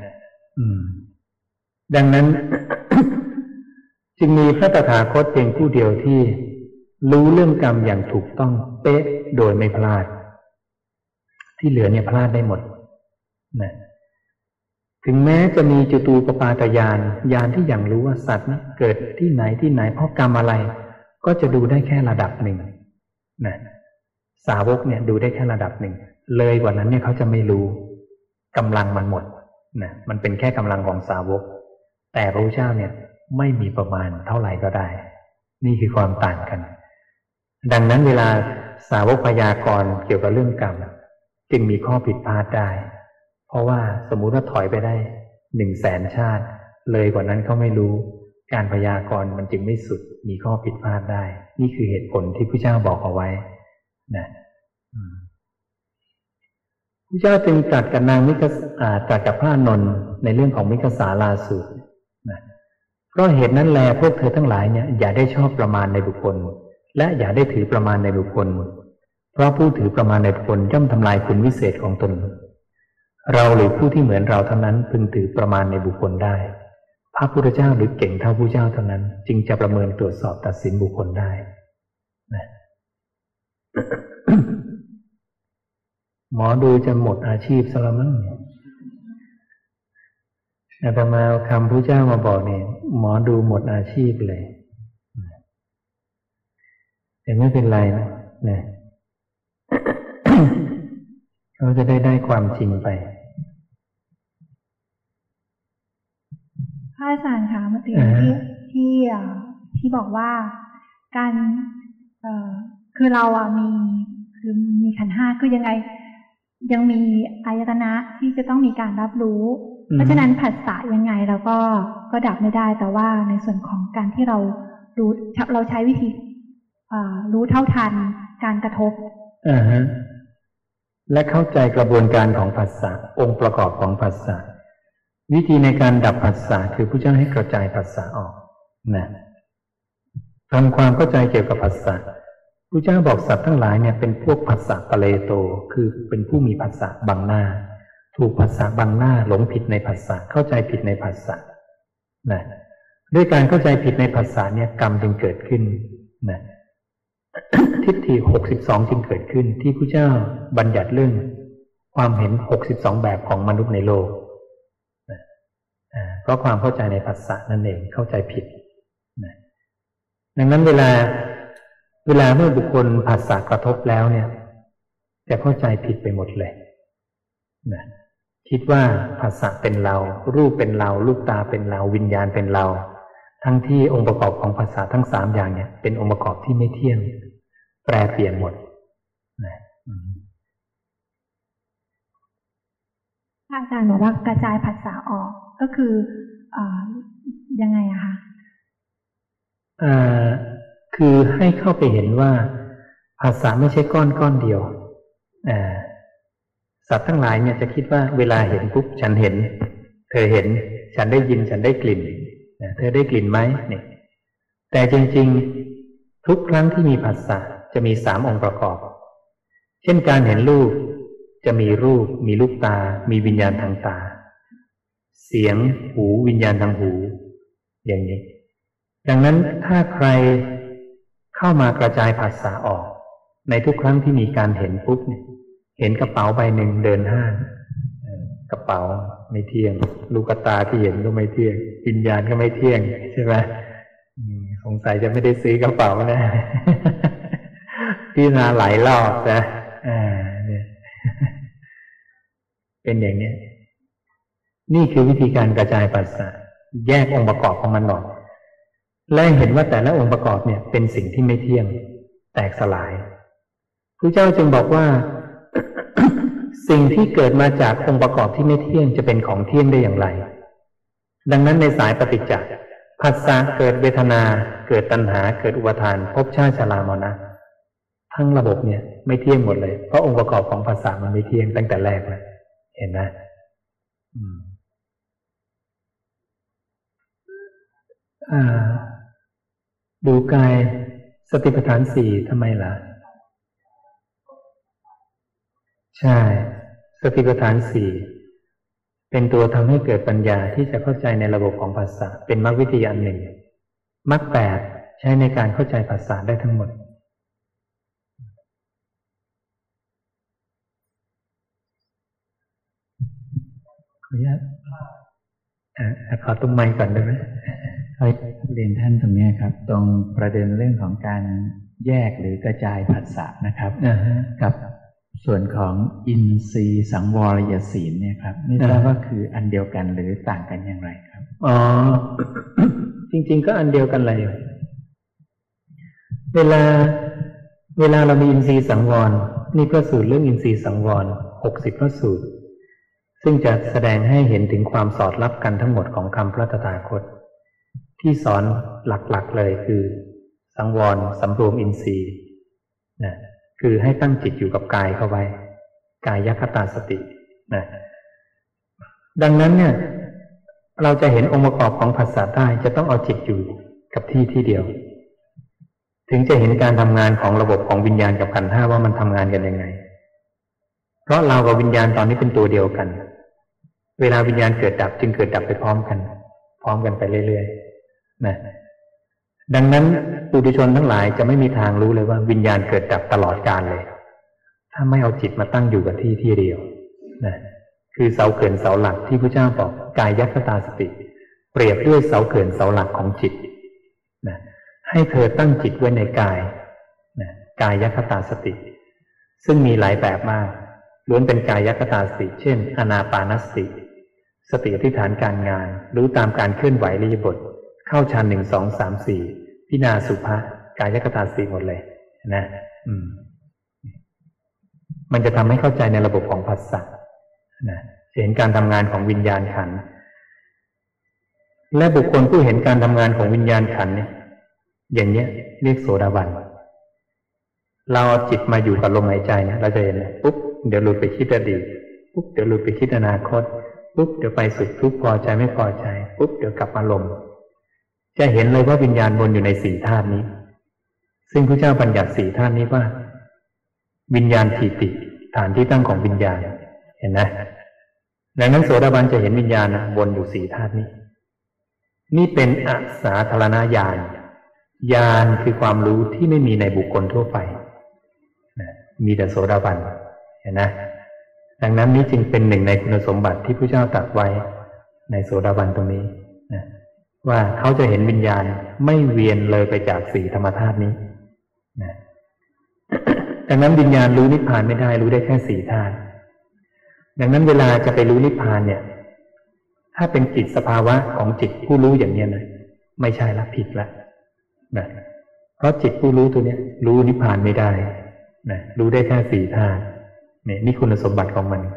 ดังนั้น จึงมีพระตถาคตเพียงผู้เดียวที่รู้เรื่องกรรมอย่างถูกต้องเป๊ะโดยไม่พลาดที่เหลือเนี่ยพลาดได้หมดนะถึงแม้จะมีจตูปปาตญาณที่อย่างรู้ว่าสัตว์นะเกิดที่ไหนเพราะกรรมอะไรก็จะดูได้แค่ระดับหนึ่งนะสาวกเนี่ยดูได้แค่ระดับหนึ่งเลยกว่านั้นเนี่ยเขาจะไม่รู้กำลังมันหมดนะมันเป็นแค่กำลังของสาวกแต่พระพุทธเจ้าเนี่ยไม่มีประมาณเท่าไหร่ก็ได้นี่คือความต่างกันดังนั้นเวลาสาวกพยากรณ์เกี่ยวกับเรื่องกรรมจึงมีข้อผิดพลาดได้เพราะว่าสมมุติว่าถอยไปได้ 100,000 ชาติเลยกว่านั้นเขาไม่รู้การพยากรณ์มันจึงไม่สุดมีข้อผิดพลาดได้นี่คือเหตุผลที่พระเจ้าบอกเอาไว้นะพระเจ้าจึงตรัสกับนางมิคตรัสกับพระอานนท์ในเรื่องของมิคสาลาสูตรนะเพราะเหตุนั้นแลพวกเธอทั้งหลายเนี่ยอย่าได้ชอบประมาณในบุคคลและอย่าได้ถือประมาณในบุคคลเพราะผู้ถือประมาณในบุคคลย่อมทำลายคุณวิเศษของตนเราหรือผู้ที่เหมือนเราเท่านั้นพึงถือประมาณในบุคคลได้พระพุทธเจ้าหรือเก่งเท่าผู้เจ้าเท่านั้นจึงจะประเมินตรวจสอบตัดสินบุคคลได้นะ หมอดูจะหมดอาชีพซะแล้วมั้งอาตมาเอาคำพระเจ้ามาบอกเนี่ยหมอดูหมดอาชีพเลยแต่ไม่เป็นไรนะเนี่ย เขาจะได้ความจริงไปพระอาจารย์คะเมื่อกี้ที่บอกว่าการคือเรามีขันธ์ห้าคือยังไงยังมีอายตนะที่จะต้องมีการรับรู้เพราะฉะนั้นผัสสะยังไงเราก็ดับไม่ได้แต่ว่าในส่วนของการที่เราใช้วิธีรู้เท่าทันการกระทบและเข้าใจกระบวนการของผัสสะองค์ประกอบของผัสสะวิธีในการดับผัสสะคือพระเจ้าให้กระจายผัสสะออกนะทำความเข้าใจเกี่ยวกับผัสสะพระเจ้าบอกสัตว์ทั้งหลายเนี่ยเป็นพวกผัสสะปะเลโตคือเป็นผู้มีผัสสะบังหน้าถูกผัสสะบังหน้าหลงผิดในผัสสะเข้าใจผิดในผัสสะนะด้วยการเข้าใจผิดในผัสสะเนี่ยกรรมจึงเกิดขึ้นนะ ทิฏฐิ62จึงเกิดขึ้นที่พระเจ้าบัญญัติเรื่องความเห็น62แบบของมนุษย์ในโลกเพราะความเข้าใจในผัสสะนั่นเองเข้าใจผิดนะดังนั้นเวลาเมื่อบุคคลผัสสะกระทบแล้วเนี่ยจะเข้าใจผิดไปหมดเลยนะคิดว่าผัสสะเป็นเรารูปเป็นเราลูกตาเป็นเราวิญญาณเป็นเราทั้งที่องค์ประกอบของผัสสะทั้ง3อย่างเนี่ยเป็นองค์ประกอบที่ไม่เที่ยงแปรเปลี่ยนหมดนะอาจารย์บอกว่ากระจายผัสสะออกก็คือยังไงอะคะคือให้เข้าไปเห็นว่าผัสสะไม่ใช่ก้อนเดียวสัตว์ทั้งหลายเนี่ยจะคิดว่าเวลาเห็นปุ๊บฉันเห็นเธอเห็นฉันได้ยินฉันได้กลิ่นเธอได้กลิ่นไหมเนี่ยแต่จริงๆทุกครั้งที่มีผัสสะจะมี3องค์ประกอบเช่นการเห็นรูปจะมีรูปมีลูกตามีวิญญาณทางตาเสียงหูวิญญาณทางหูอย่างนี้ดังนั้นถ้าใครเข้ามากระจายผัสสะออกในทุกครั้งที่มีการเห็นปุ๊บเนี่ยเห็นกระเป๋าใบหนึ่งเดินห้างกระเป๋าไม่เที่ยงลูกตาที่เห็นก็ไม่เที่ยงวิญญาณก็ไม่เที่ยงใช่ไหมสงสัยจะไม่ได้ซื้อกระเป๋านะที่นาหลายรอบนะเนี่ยเป็นอย่างนี้นี่คือวิธีการกระจายผัสสะแยกองค์ประกอบของมันออกและเห็นว่าแต่ละองค์ประกอบเนี่ยเป็นสิ่งที่ไม่เที่ยงแตกสลายพระเจ้าจึงบอกว่า สิ่งที่เกิดมาจากองค์ประกอบที่ไม่เที่ยงจะเป็นของเที่ยงได้อย่างไรดังนั้นในสายปฏิจจ์ผัสสะเกิดเวทนาเกิดตัณหาเกิดอุปาทานภพชาติชรามรณะทั้งระบบเนี่ยไม่เที่ยงหมดเลยเพราะองค์ประกอบของผัสสะมันไม่เที่ยงตั้งแต่แรกเลยเห็นไหมดูกายสติปัฏฐาน 4ทำไมล่ะใช่สติปัฏฐาน 4เป็นตัวทำให้เกิดปัญญาที่จะเข้าใจในระบบของผัสสะเป็นมรรควิธีอันหนึ่งมรรค8ใช้ในการเข้าใจผัสสะได้ทั้งหมดขออนุญาตขอตุ้มไมค์ก่อนได้ไหมเรียนท่านตรงนี้ครับตรงประเด็นเรื่องของการแยกหรือกระจายผัสสะนะครับกับส่วนของอินทรีย์สังวรยศีลเนี่ยครับไม่ทราบว่าคืออันเดียวกันหรือต่างกันอย่างไรครับจริงๆก็อันเดียวกันเลยเวลาเรามีอินทรีย์สังวรนี่พระสูตรเรื่องอินทรีย์สังวร60พระสูตรซึ่งจะแสดงให้เห็นถึงความสอดรับกันทั้งหมดของคำพระตถาคตที่สอนหลักๆเลยคือสังวรสำรวมอินทรีย์นะคือให้ตั้งจิตอยู่กับกายเข้าไว้กายคตาสตินะดังนั้นเนี่ยเราจะเห็นองค์ประกอบของผัสสะได้จะต้องเอาจิตอยู่กับที่เดียวถึงจะเห็นการทำงานของระบบของวิญญาณกับขันธ์ห้าว่ามันทำงานกันยังไงเพราะเรากับวิญญาณตอนนี้เป็นตัวเดียวกันเวลาวิญญาณเกิดดับจึงเกิดดับไปพร้อมกันไปเรื่อยๆนะดังนั้นปุถุชนทั้งหลายจะไม่มีทางรู้เลยว่าวิญญาณเกิดดับตลอดกาลเลยถ้าไม่เอาจิตมาตั้งอยู่กับที่เดียวนะคือเสาเขื่อนเสาหลักที่พระเจ้าบอกกายคตาสติเปรียบด้วยเสาเขื่อนเสาหลักของจิตนะให้เธอตั้งจิตไว้ในกายนะกายคตาสติซึ่งมีหลายแบบมากล้วนเป็นกายคตาสติเช่นอานาปานสติสติอธิษฐานการงานรู้ตามการเคลื่อนไหวอิริยาบถเข้าฌาน1 2 3 4พิจารณาสุภะกายคตาสติหมดเลยนะมันจะทำให้เข้าใจในระบบของผัสสะนะเห็นการทำงานของวิญญาณขันธ์และบุคคลผู้เห็นการทำงานของวิญญาณขันธ์เนี่ยอย่างเนี้ยเรียกโสดาบันเราเอาจิตมาอยู่กับลมหายใจเนี่ยเราจะเห็นปุ๊บเดี๋ยวหลุดไปคิดอดีตปุ๊บเดี๋ยวหลุดไปคิดอนาคตปุ๊บเดี๋ยวไปสุขทุกข์พอใจไม่พอใจปุ๊บเดี๋ยวกลับมาลมจะเห็นเลยว่าวิญญาณวนอยู่ใน4ธาตุนี้ซึ่งพระเจ้าบัญญัติ4ธาตุนี้ว่าวิญญาณทิฏฐิฐานที่ตั้งของวิญญาณเห็นไหมดังนั้นโสดาบันจะเห็นวิญญาณวนอยู่4ธาตุนี้นี่เป็นอสาธารณญาณญาณคือความรู้ที่ไม่มีในบุคคลทั่วไปมีแต่โสดาบันเห็นไหมดังนั้นนี้จึงเป็นหนึ่งในคุณสมบัติที่พระเจ้าตรัสไว้ในโสดาบันตรงนี้นะว่าเขาจะเห็นวิญญาณไม่เวียนเลยไปจาก4ธรรมธาตุนี้นะดังนั้นวิญญาณรู้นิพพานไม่ได้รู้ได้แค่4ธาตุดังนั้นเวลาจะไปรู้นิพพานเนี่ยถ้าเป็นจิตสภาวะของจิตผู้รู้อย่างนี้นะไม่ใช่ละผิดละนะเพราะจิตผู้รู้ตัวนี้รู้นิพพานไม่ได้นะรู้ได้แค่4ธาตุนี่คุณสมบัติของมัน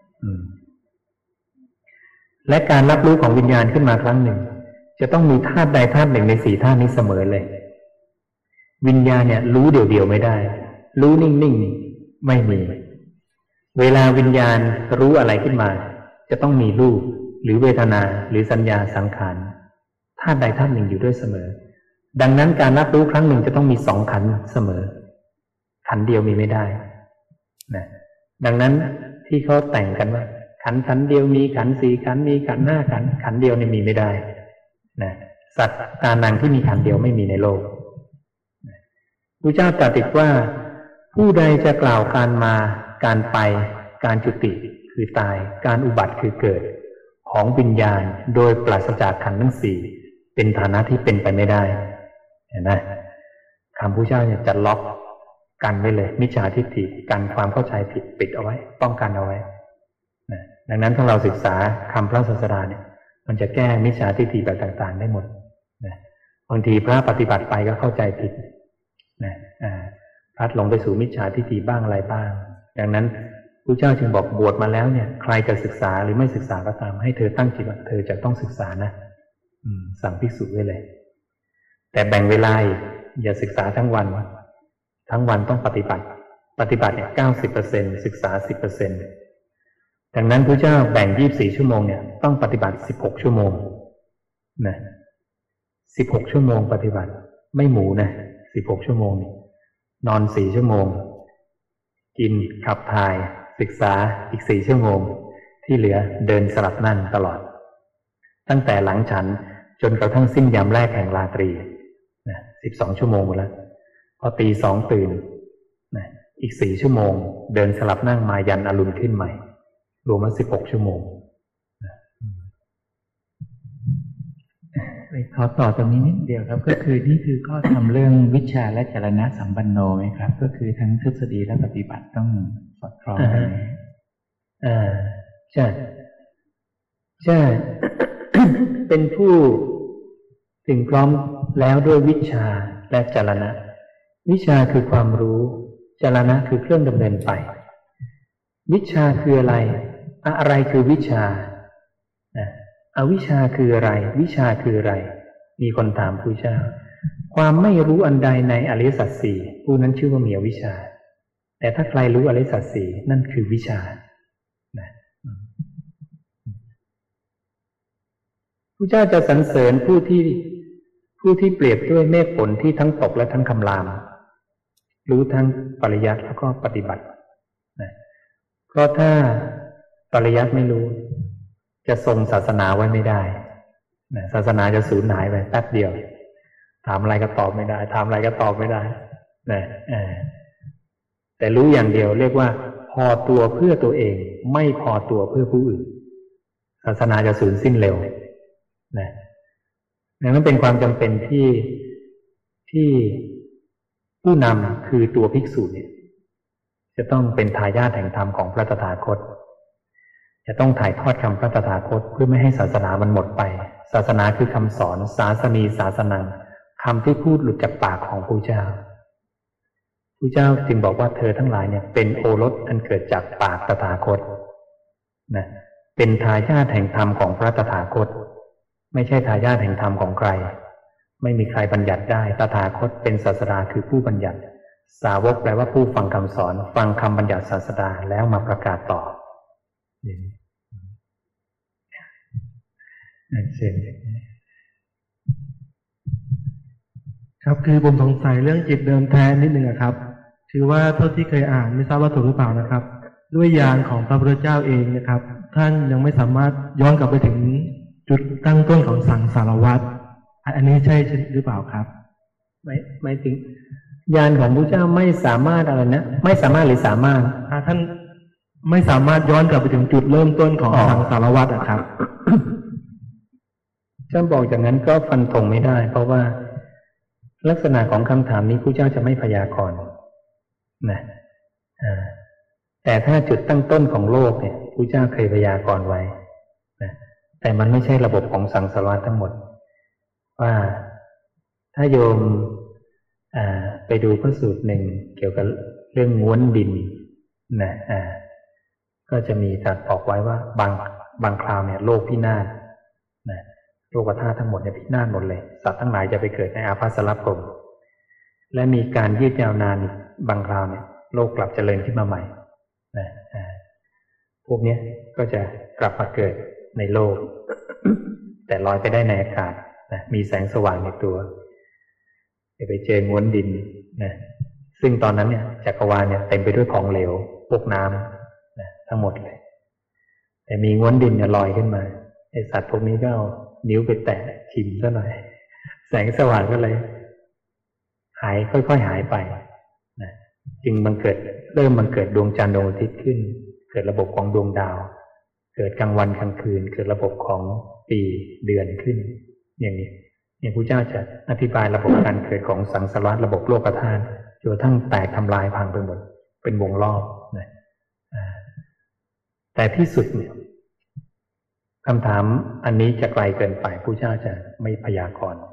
และการรับรู้ของวิญญาณขึ้นมาครั้งหนึ่งจะต้องมีธาตุใดธาตุหนึ่งใน4ธาตุนี้เสมอเลยวิญญาณเนี่ยรู้เดี่ยวๆไม่ได้รู้นิ่งๆไม่มีเวลาวิญญาณรู้อะไรขึ้นมาจะต้องมีรูปหรือเวทนาหรือสัญญาสังขารธาตุใดธาตุหนึ่งอยู่ด้วยเสมอดังนั้นการรับรู้ครั้งหนึ่งจะต้องมี2ขันธ์เสมอขันธ์เดียวมีไม่ได้นะดังนั้นที่เขาแต่งกันว่าขันธ์เดียวมีขันธ์4ขันธ์มีขันธ์5ขันธ์ขันธ์เดียวนี่มีไม่ได้นะสัตว์ตานังที่มีขันธ์เดียวไม่มีในโลกพระเจ้าตรัสอีกว่าผู้ใดจะกล่าวการมาการไปการจุติคือตายการอุบัติคือเกิดของวิญญาณโดยปราศจากขันธ์ทั้ง4เป็นฐานะที่เป็นไปไม่ได้เห็นไหมคำพระเจ้าเนี่ยจะล็อกกันไว้เลยมิจฉาทิฏฐิกันความเข้าใจผิดปิดเอาไว้ป้องกันเอาไว้ดังนั้นถ้าเราศึกษาคำพระศาสดาเนี่ยมันจะแก้มิจฉาทิฏฐิแบบต่างๆได้หมดบางทีพระปฏิบัติไปก็เข้าใจผิดพลัดหลงไปสู่มิจฉาทิฏฐิบ้างอะไรบ้างดังนั้นพระเจ้าจึงบอกบวชมาแล้วเนี่ยใครจะศึกษาหรือไม่ศึกษาก็ตามให้เธอตั้งจิตว่าเธอจะต้องศึกษานะสั่งภิกษุไว้เลยแต่แบ่งเวลาอย่าศึกษาทั้งวันต้องปฏิบัติเนี่ย 90% ศึกษา 10% ดังนั้นพระเจ้าแบ่ง24ชั่วโมงเนี่ยต้องปฏิบัติ16ชั่วโมงนะ16ชั่วโมงปฏิบัติไม่หมูนะ16ชั่วโมงนอน4ชั่วโมงกินขับถ่ายศึกษาอีก4ชั่วโมงที่เหลือเดินสลับนั่งตลอดตั้งแต่หลังฉันจนกระทั่งสิ้นยามแรกแห่งราตรีนะ12ชั่วโมงหมดแล้วพอตี 2ตื่นนะอีก4ชั่วโมงเดินสลับนั่งมายันอรุณขึ้นใหม่รวมแล้ว16ชั่วโมงขอต่อตรงนี้นิดเดียวครับก็คือนี่คือข้อทำเรื่องวิชาและจรณะสัมปันโนไหมครับก็คือทั้งทฤษฎีและปฏิบัติต้องสอดคล้องกันใช่ เป็นผู้ถึงพร้อมแล้วด้วยวิชาและจรณะวิชาคือความรู้จรณะคือเครื่องดำเนินไปวิชาคืออะไรคือวิชาอวิชชาคืออะไรวิชาคืออะไรมีคนถามพระเจ้าความไม่รู้อันใดในอริยสัจสี่ผู้นั้นชื่อว่ามีอวิชชาแต่ถ้าใครรู้อริยสัจสี่นั่นคือวิชาพระเจ้าจะสรรเสริญผู้ที่เปรียบด้วยเมฆฝนที่ทั้งตกและทั้งคำรามรู้ทั้งปริยัติแล้วก็ปฏิบัตินะเพราะถ้าปริยัติไม่รู้จะทรงศาสนาไว้ไม่ได้นะศาสนาจะสูญหายไปแป๊บเดียวถามอะไรก็ตอบไม่ได้ถามอะไรก็ตอบไม่ได้นะแต่รู้อย่างเดียวเรียกว่าพอตัวเพื่อตัวเองไม่พอตัวเพื่อผู้อื่นศาสนาจะสูญสิ้นเร็วนะนั่นเป็นความจำเป็นที่ผู้นำคือตัวภิกษุเนี่ยจะต้องเป็นทายาทแห่งธรรมของพระตถาคตจะต้องถ่ายทอดคำพระตถาคตเพื่อไม่ให้ศาสนามันหมดไปศาสนาคือคำสอนศาสนีศาสนังคำที่พูดหลุดจากปากของพระเจ้าพระเจ้าจึงบอกว่าเธอทั้งหลายเนี่ยเป็นโอรสอันเกิดจากปากตถาคตนะเป็นทายาทแห่งธรรมของพระตถาคตไม่ใช่ทายาทแห่งธรรมของใครไม่มีใครบัญญัติได้ตถาคตเป็นศาสดาคือผู้บัญญัติสาวกแปลว่าผู้ฟังคำสอนฟังคำบัญญัติศาสดาแล้วมาประกาศต่อครับคือผมสงสัยเรื่องจิตเดิมแท้นิดนึงครับคือว่าเท่าที่เคยอ่านไม่ทราบว่าถูกหรือเปล่านะครับด้วยญาณของพระพุทธเจ้าเองนะครับท่านยังไม่สามารถย้อนกลับไปถึงจุดตั้งต้นของสังสารวัฏอันนี้ใช่หรือเปล่าครับไม่ถึงญาณของพระเจ้าไม่สามารถอะไรนะไม่สามารถหรือสามารถท่านไม่สามารถย้อนกลับไปถึงจุดเริ่มต้นของสังสารวัฏครับถ้าบอกอย่างนั้นก็ฟันธงไม่ได้เพราะว่าลักษณะของคำถามนี้พระเจ้าจะไม่พยากรณ์นะแต่ถ้าจุดตั้งต้นของโลกเนี่ยพระเจ้าเคยพยากรณ์ไว้นะแต่มันไม่ใช่ระบบของสังสารวัฏทั้งหมดว่าถ้าโยมไปดูพระสูตรหนึ่งเกี่ยวกับเรื่องง้วนดินนะก็จะมีตรัสบอกไว้ว่าบางคราวเนี่ยโลกพินาศนะโลกธาตุทั้งหมดเนี่ยพินาศหมดเลยสัตว์ทั้งหลายจะไปเกิดในอาภัสสรพรหมและมีการยืดยาวนานบางคราวเนี่ยโลกกลับเจริญขึ้นมาใหม่นะพวกนี้ก็จะกลับมาเกิดในโลกแต่ลอยไปได้ในอากาศนะมีแสงสว่างในตัวจะไปเจอง้วนดินนะซึ่งตอนนั้นเนี่ยจักรวาลเนี่ยเต็มไปด้วยของเหลวพวกน้ำนะทั้งหมดเลยแต่มีง้วนดินเนี่ยลอยขึ้นมาไอสัตว์พวกนี้ก็เอานิ้วไปแตะชิมซะหน่อยแสงสว่างก็เลยหายค่อยๆหายไปนะจึงมันเกิดดวงจันทร์ดวงอาทิตย์ขึ้นเกิดระบบของดวงดาวเกิดกลางวันกลางคืนเกิดระบบของปีเดือนขึ้นอย่างนี้พระเจ้าจะอธิบายระบบการเกิดของสังสารวัฏระบบโลกธาตุจนกระทั่งแตกทำลายพังไปหมดเป็นวงรอบนะแต่ที่สุดเนี่ยคำถามอันนี้จะไกลเกินไปพระเจ้าจะไม่พยากรณ์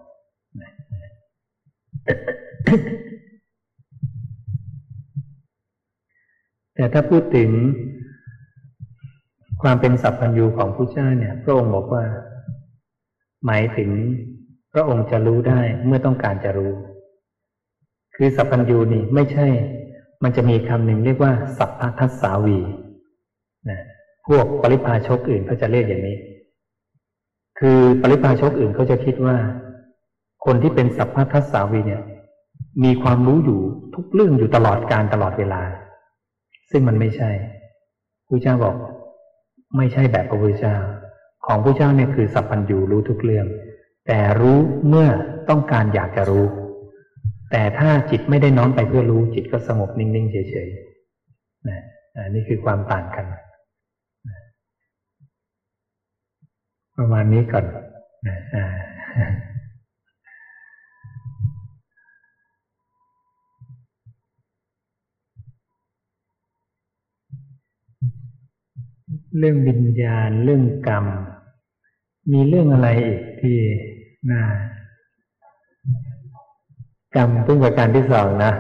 แต่ถ้าพูดถึงความเป็นสัพพัญญูของพระเจ้าเนี่ยพระองค์บอกว่าหมายถึงพระองค์จะรู้ได้เมื่อต้องการจะรู้คือสัพพัญญูนี่ไม่ใช่มันจะมีคำหนึ่งเรียกว่าสัพพทัสสาวีนะพวกปริพาชกอื่นเขาจะเรียกอย่างนี้คือปริพาชกอื่นเขาจะคิดว่าคนที่เป็นสัพพทัสสาวีเนี่ยมีความรู้อยู่ทุกเรื่องอยู่ตลอดกาลตลอดเวลาซึ่งมันไม่ใช่พระเจ้าบอกไม่ใช่แบบพระพุทธเจ้าของพระเจ้าเนี่ยคือสัพพัญญูรู้ทุกเรื่องแต่รู้เมื่อต้องการอยากจะรู้แต่ถ้าจิตไม่ได้น้อมไปเพื่อรู้จิตก็สงบนิ่งๆเฉยๆนะนี่คือความต่างกันประมาณนี้ก่อนเรื่องวิญญาณเรื่องกรรมมีเรื่องอะไรอีกที่น่ากรรมเพิ่งประการที่สองนะ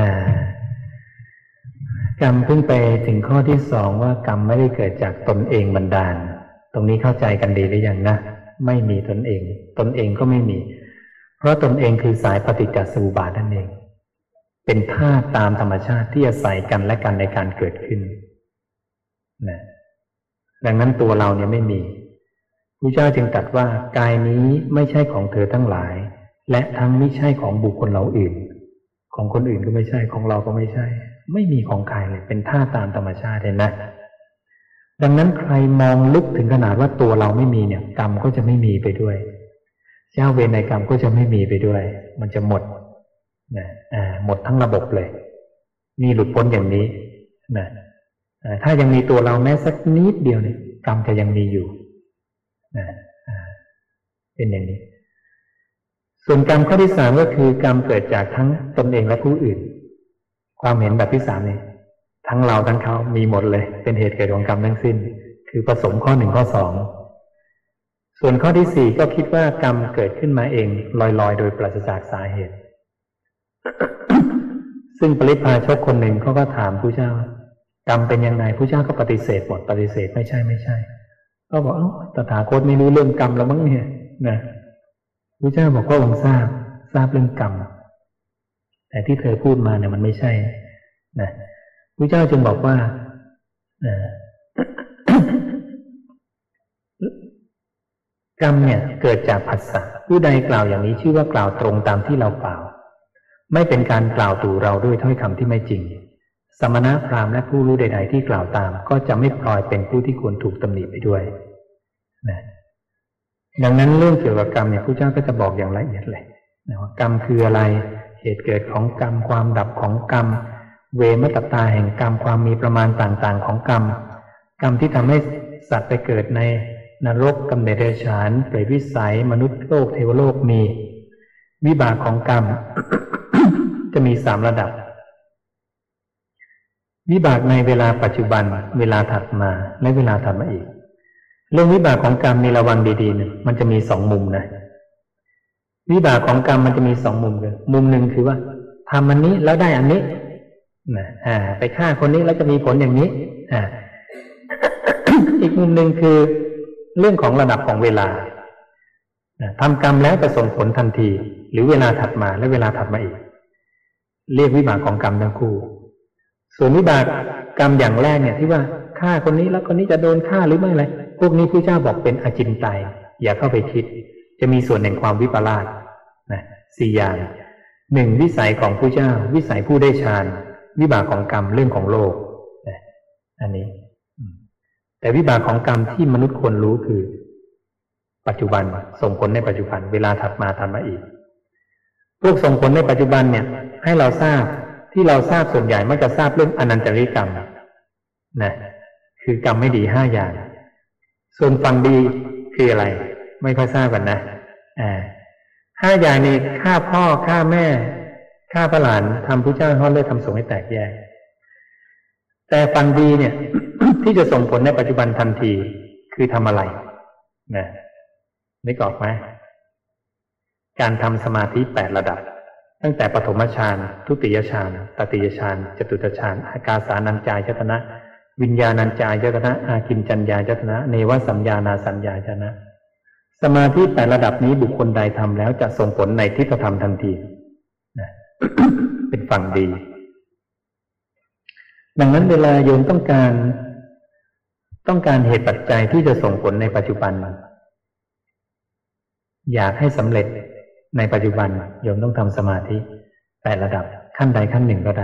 กรรมเพิ่งไปถึงข้อที่สองว่ากรรมไม่ได้เกิดจากตนเองบันดาลตรงนี้เข้าใจกันดีหรือยังนะไม่มีตนเองก็ไม่มีเพราะตนเองคือสายปฏิจจสมุปบาทนั่นเองเป็นธาตุตามธรรมชาติที่อาศัยกันและกันในการเกิดขึ้นนะดังนั้นตัวเราเนี่ยไม่มีพระเจ้าจึงตรัสว่ากายนี้ไม่ใช่ของเธอทั้งหลายและทั้งไม่ใช่ของบุคคลเราอื่นของคนอื่นก็ไม่ใช่ของเราก็ไม่ใช่ไม่มีของใครเลยเป็นท่าตามธรรมชาติเห็นไหมดังนั้นใครมองลึกถึงขนาดว่าตัวเราไม่มีเนี่ยกรรมก็จะไม่มีไปด้วยเจ้าเวรในกรรมก็จะไม่มีไปด้วยมันจะหมดนะหมดทั้งระบบเลยนี่หลุดพ้นอย่างนี้นะถ้ายังมีตัวเราแม้สักนิดเดียวเนี่ยกรรมจะยังมีอยู่นะเป็นอย่างนี้ส่วนกรรมข้อที่สามก็คือกรรมเกิดจากทั้งตนเองและผู้อื่นความเห็นแบบที่สามนี่ทั้งเราทั้งเขามีหมดเลยเป็นเหตุเกิดของกรรมทั้งสิ้นคือผสมข้อหนึ่งข้อสองส่วนข้อที่สี่ก็คิดว่ากรรมเกิดขึ้นมาเองลอยๆโดยปราศจากสาเหตุ ซึ่งปริพาชกคนหนึ่งเขาก็ถามพระเจ้ากรรมเป็นยังไงพระเจ้าก็ปฏิเสธหมดปฏิเสธไม่ใช่ก็บอกตถาคตไม่รู้เรื่องกรรมแล้วมั้งเนี่ยนะพระเจ้าบอกว่าองค์ทราบเรื่องกรรมแต่ที่เธอพูดมาเนี่ยมันไม่ใช่นะพระเจ้าจึงบอกว่ากรรมเนี่ยเกิดจากผัสสะผู้ใดกล่าวอย่างนี้ชื่อว่ากล่าวตรงตามที่เรากล่าวไม่เป็นการกล่าวตู่เราด้วยถ้อยคำที่ไม่จริงสมณะพราหมณ์และผู้รู้ใดๆที่กล่าวตามก็จะไม่พลอยเป็นผู้ที่ควรถูกตำหนิไปด้วยนะดังนั้นเรื่องเกี่ยวกับกรรมเนี่ยพระเจ้าก็จะบอกอย่างละเอียดเลยนะว่ากรรมคืออะไรเหตุเกิดของกรรมความดับของกรรมเวมตตาแห่งกรรมความมีประมาณต่างๆของกรรมที่ทำให้สัตว์ไปเกิดในนรกกำเนิดเดรัจฉานเปรตวิสัยมนุษย์โลกเทวโลกมีวิบากของกรรม จะมี3ระดับวิบากในเวลาปัจจุบันเวลาถัดมาและเวลาถัดมาอีกเรื่องวิบากของกรรมมีระวังดีๆนะมันจะมี2มุมนะวิบากของกรรมมันจะมี2มุมเลยมุมหนึ่งคือว่าทำอันนี้แล้วได้อันนี้นะไปฆ่าคนนี้แล้วจะมีผลอย่างนี้ อีกมุมหนึ่งคือเรื่องของระดับของเวลาทำกรรมแล้วจะส่งผลทันทีหรือเวลาถัดมาและเวลาถัดมาอีกเรียกวิบากของกรรมทั้งคู่ส่วนวิบากกรรมอย่างแรกเนี่ยที่ว่าฆ่าคนนี้แล้วคนนี้จะโดนฆ่าหรือไม่อะไรพวกนี้พระเจ้าบอกเป็นอจินไตยอย่าเข้าไปคิดจะมีส่วนแห่งความวิปลาสนะ4อย่าง1วิสัยของพระเจ้าวิสัยผู้ได้ฌานวิบากของกรรมเรื่องของโลกอันนี้แต่วิบากของกรรมที่มนุษย์ควรรู้คือปัจจุบันส่งผลในปัจจุบันเวลาถัดมาอีกพวกส่งผลในปัจจุบันเนี่ยให้เราทราบที่เราทราบส่วนใหญ่มักจะทราบเรื่องอนันตริกรรมนะคือกรรมไม่ดี5อย่างส่วนฝั่งดีคืออะไรไม่ค่อยทราบกันนะ5อย่างนี้ฆ่าพ่อฆ่าแม่ฆ่าพระหลานทำพระเจ้าทอดเลือดทำสงฆ์ให้แตกแยกแต่ฝั่งดีเนี่ย ที่จะส่งผลในปัจจุบันทันทีคือทำอะไรนะนึกออกไหมการทำสมาธิ8ระดับตั้งแต่ปฐมฌานทุติยฌานตติยฌานจตุตฌานอากาสานัญจายตนะวิญญาณัญจายตนะอากิญจัญญายตนะเนวสัญญานาสัญญายตนะสมาธิ8ระดับนี้บุคคลใดทำแล้วจะส่งผลในทิฏฐธรรมทันทีนะ เป็นฝั่งดีดังนั้นเวลาโยมต้องการเหตุปัจจัยที่จะส่งผลในปัจจุบันอยากให้สำเร็จในปัจจุบันโยมต้องทำสมาธิ8ระดับขั้นใดขั้นหนึ่งก็ได้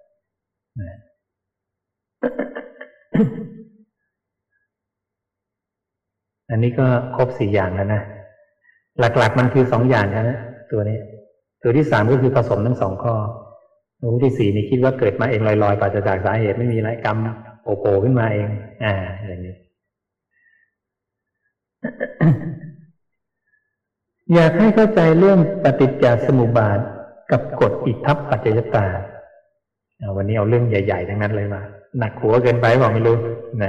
อันนี้ก็ครบ4อย่างแล้วนะหลักๆมันคือ2อย่างนะตัวนี้ตัวที่3ก็คือผสมทั้ง2ข้อตัวที่4นี่คิดว่าเกิดมาเองลอยๆปราศจากสาเหตุไม่มีอะไรกรรมโผล่ขึ้นมาเองอย่างนี้ อยากให้เข้าใจเรื่องปฏิจจสมุปบาทกับกฎอิทธัปปัจจยตาวันนี้เอาเรื่องใหญ่ๆทั้งนั้นเลยมาหนักหัวเกินไปบอกไม่รู้นะ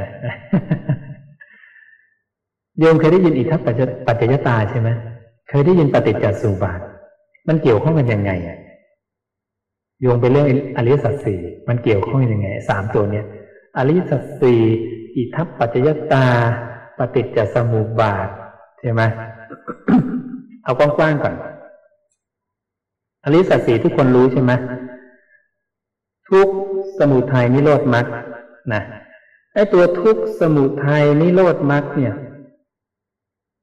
โยมเคยได้ยินอิทธัปปัจจยตาใช่ไหมเคยได้ยินปฏิจจสมุปบาทมันเกี่ยวข้องกันยังไงโยงไปเรื่องอริยสัจสี่มันเกี่ยวข้องยังไง3ตัวเนี้ยอริยสัจสี่อิทธัปปัจจยตาปฏิจจสมุปบาทใช่ไหม เอากว้างๆก่อนอริยสัจสี่ทุกคนรู้ใช่ไหมทุกข์สมุทัยนิโรธมรรคนะไอ้ตัวทุกข์สมุทัยนิโรธมรรคเนี่ย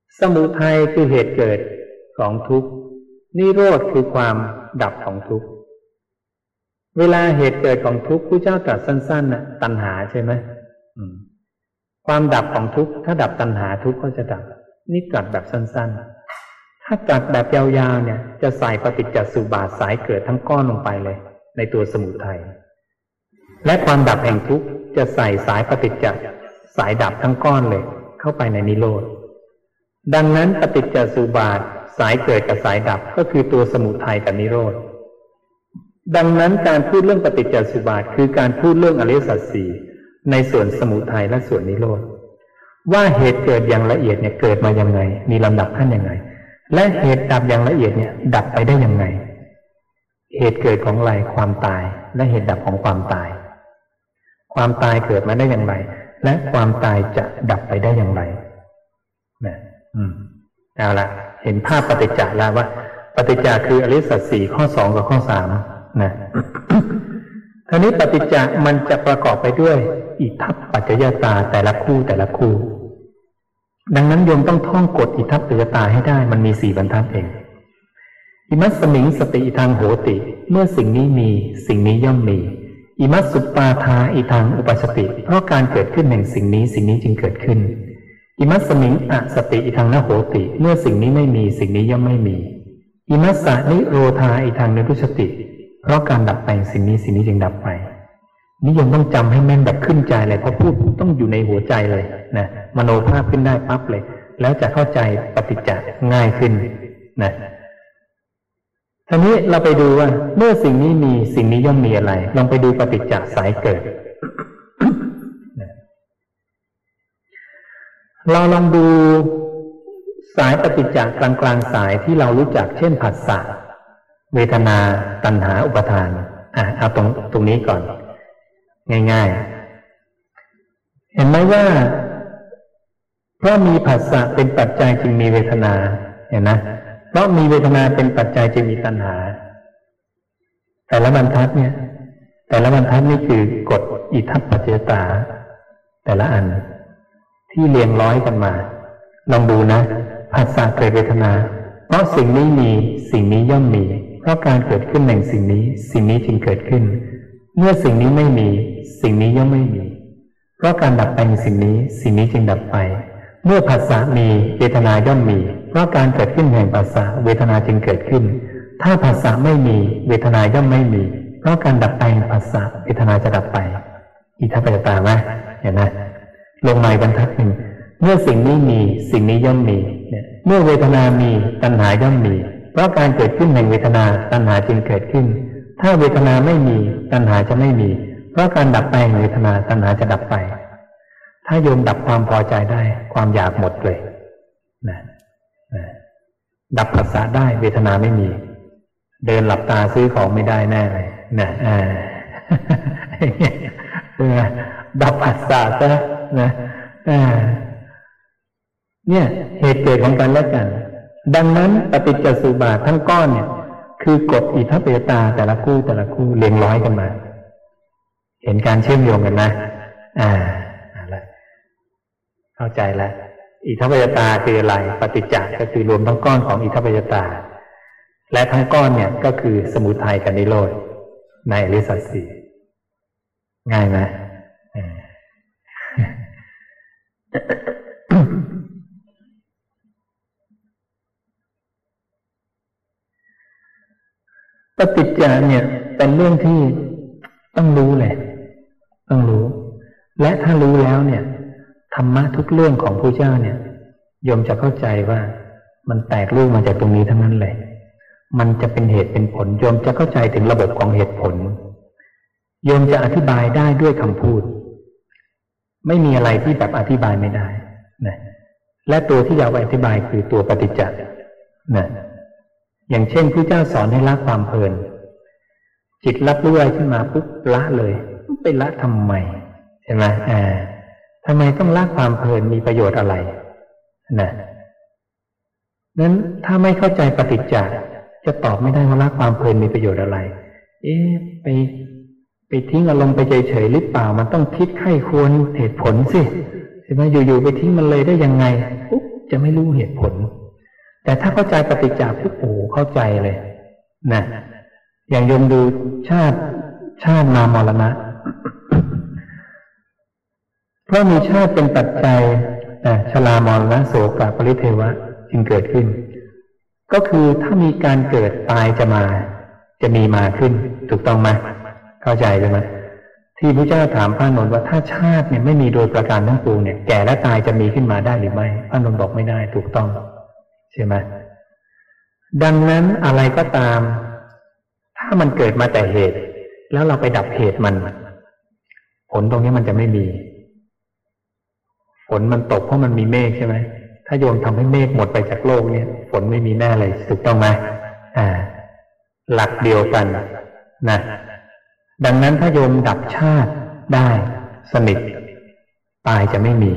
สมุทัยคือเหตุเกิดของทุกข์นิโรธคือความดับของทุกข์เวลาเหตุเกิดของทุกข์พระเจ้าตรัสสั้นๆน่ะตัณหาใช่ไหมความดับของทุกข์ถ้าดับตัณหาทุกข์ก็จะดับนี่ตรัสแบบสั้นๆถ้าตรัสแบบยาวๆเนี่ยจะใส่ปฏิจจสุบาทสายเกิดทั้งก้อนลงไปเลยในตัวสมุทัยและความดับแห่งทุกข์จะใส่สายปฏิจจสายดับทั้งก้อนเลยเข้าไปในนิโรธดังนั้นปฏิจจสุบาทสายเกิดกับสายดับก็คือตัวสมุทัยกับนิโรธดังนั้นการพูดเรื่องปฏิจจสุบาทคือการพูดเรื่องอริยสัจสี่ในส่วนสมุทัยและส่วนนิโรธว่าเหตุเกิดอย่างละเอียดเนี่ยเกิดมายังไงมีลำดับขั้นยังไงและเหตุดับอย่างละเอียดเนี่ยดับไปได้ยังไงเหตุเกิดของอะไรความตายและเหตุดับของความตายความตายเกิดมาได้อย่างไรและความตายจะดับไปได้อย่างไรนะเอาละเห็นภาพปฏิจจ์แล้วว่าปฏิจจ์คืออริยสัจสี่ข้อ2กับข้อ3นะทีนี้ปฏิจจ์มันจะประกอบไปด้วยอิทัปปัจจยตาแต่ละคู่ดังนั้นโยมต้องท่องกฎอิทัปปัจจยตาให้ได้มันมี4บรรทัดเองอิมัสสมิงสติอิทังโหติเมื่อสิ่งนี้มีสิ่งนี้ย่อมมีอิมัสสุปาทาอิทังอุปสติเพราะการเกิดขึ้นแห่งสิ่งนี้จึงเกิดขึ้นอิมัสสมิงอสติอิทังนโหติเมื่อสิ่งนี้ไม่มีสิ่งนี้ย่อมไม่มีอิมัสสะนิโรธาอิทังนิรุชติเพราะการดับไปสิ่งนี้จึงดับไปนิยมต้องจำให้แม่นแบบขึ้นใจเลยเพราะพูดต้องอยู่ในหัวใจเลยนะมโนภาพขึ้นได้ปั๊บเลยแล้วจะเข้าใจปฏิจจ์ง่ายขึ้นนะทีนี้เราไปดูว่าเมื่อสิ่งนี้มีสิ่งนี้ย่อมมีอะไรลองไปดูปฏิจจ์สายเกิด เราลองดูสายปฏิจจ์กลางๆสายที่เรารู้จักเช่นผัสสะเวทนาตัณหาอุปาทานเอาตรงนี้ก่อนง่ายๆเห็นไหมว่าเพราะมีผัสสะเป็นปัจจัยจึงมีเวทนาเห็นนะเพราะมีเวทนาเป็นปัจจัยจึงมีตัณหาแต่ละบรรทัดนี่คือกฎอิทัปปัจจยตาแต่ละอันที่เรียงร้อยกันมาลองดูนะผัสสะเกิดเวทนาเพราะสิ่งนี้มีสิ่งนี้ย่อมมีเพราะการเกิดขึ้นแห่งสิ่งนี้จึงเกิดขึ้นเมื่อสิ่งนี้ไม่มีสิ่งนี้ย่อมไม่มีเพราะการดับไปแห่งสิ่งนี้จึงดับไปเมื่อผัสสะมีเวทนาย่อมมีเพราะการเกิดขึ้นแห่งผัสสะเวทนาจึงเกิดขึ้นถ้าผัสสะไม่มีเวทนาย่อมไม่มีเพราะการดับไปแห่งผัสสะเวทนาจะดับไปอิทัปปัจจตาไหมเห็นไหมลงในบรรทัดหนึ่งเมื่อสิ่งนี้มีสิ่งนี้ย่อมมีเมื่อเวทนามีตัณหาย่อมมีเพราะการเกิดขึ้นแห่งเวทนาตัณหาจึงเกิดขึ้นถ้าเวทนาไม่มีตัณหาจะไม่มีเพราะการดับไปแห่งเวทนาตัณหาจะดับไปถ้าโยมดับความพอใจได้ความอยากหมดเลยนะดับผัสสะได้เวทนาไม่มีเดินหลับตาซื้อของไม่ได้แน่เลยนะดับผัสสะซะนะเนี่ยเหตุเกิดของกันและกันดังนั้นปฏิจจสุบาททั้งก้อนเนี่ยคือกฎอิทัปปัจจยตาแต่ละคู่เรียงร้อยกันมาเห็นการเชื่อมโยงกันนะแล้วเข้าใจแล้วอิทัปปัจจยตาคืออะไรปฏิจจ์ก็คือรวมทั้งก้อนของอิทัปปัจจยตาและทั้งก้อนเนี่ยก็คือสมุทัยกับนิโรธในอริยสัจสี่ง่ายไหมปฏิจจ์เนี่ยเป็นเรื่องที่ต้องรู้เลยต้องรู้และถ้ารู้แล้วเนี่ยธรรมะทุกเรื่องของพระเจ้าเนี่ยโยมจะเข้าใจว่ามันแตกลูกมาจากตรงนี้ทั้งนั้นเลยมันจะเป็นเหตุเป็นผลโยมจะเข้าใจถึงระบบของเหตุผลโยมจะอธิบายได้ด้วยคำพูดไม่มีอะไรที่แบบอธิบายไม่ได้นะและตัวที่อยากอธิบายคือตัวปฏิจจ์นะอย่างเช่นพระเจ้าสอนให้ละความเพลินจิตรับรู้อะไรขึ้นมาปุ๊บละเลยไปละทำไมใช่ไหมทำไมต้องละความเพลินมีประโยชน์อะไรนะนั้นถ้าไม่เข้าใจปฏิจจ์จะตอบไม่ได้ว่าละความเพลินมีประโยชน์อะไรไปทิ้งอารมณ์ไปเฉยๆหรือเปล่ามันต้องคิดไข้ควรเหตุผลสิใช่ไหมอยู่ๆไปทิ้งมันเลยได้ยังไงจะไม่รู้เหตุผลแต่ถ้าเข้าใจปฏิจจ์ปุ๊บโอ้เข้าใจเลยนะอย่างโยมดูชาติมามรณะเพราะมีชาติเป็นปัจจัยชรามรณะโสกปริเทวะจึงเกิดขึ้นก็คือถ้ามีการเกิดตายจะมีมาขึ้นถูกต้องไหมเข้าใจใช่ไหมที่พระเจ้าถามพระนนท์ว่าถ้าชาติเนี่ยไม่มีโดยประการทั้งปวงเนี่ยแก่และตายจะมีขึ้นมาได้หรือไม่พระนนท์บอกไม่ได้ถูกต้องใช่ไหมดังนั้นอะไรก็ตามถ้ามันเกิดมาแต่เหตุแล้วเราไปดับเหตุมันผลตรงนี้มันจะไม่มีฝนมันตกเพราะมันมีเมฆใช่ไหมถ้าโยมทำให้เมฆหมดไปจากโลกเนี่ยฝนไม่มีแน่เลยถูกต้องไหมหลักเดียวกันนะดังนั้นถ้าโยมดับชาติได้สนิทตายจะไม่มี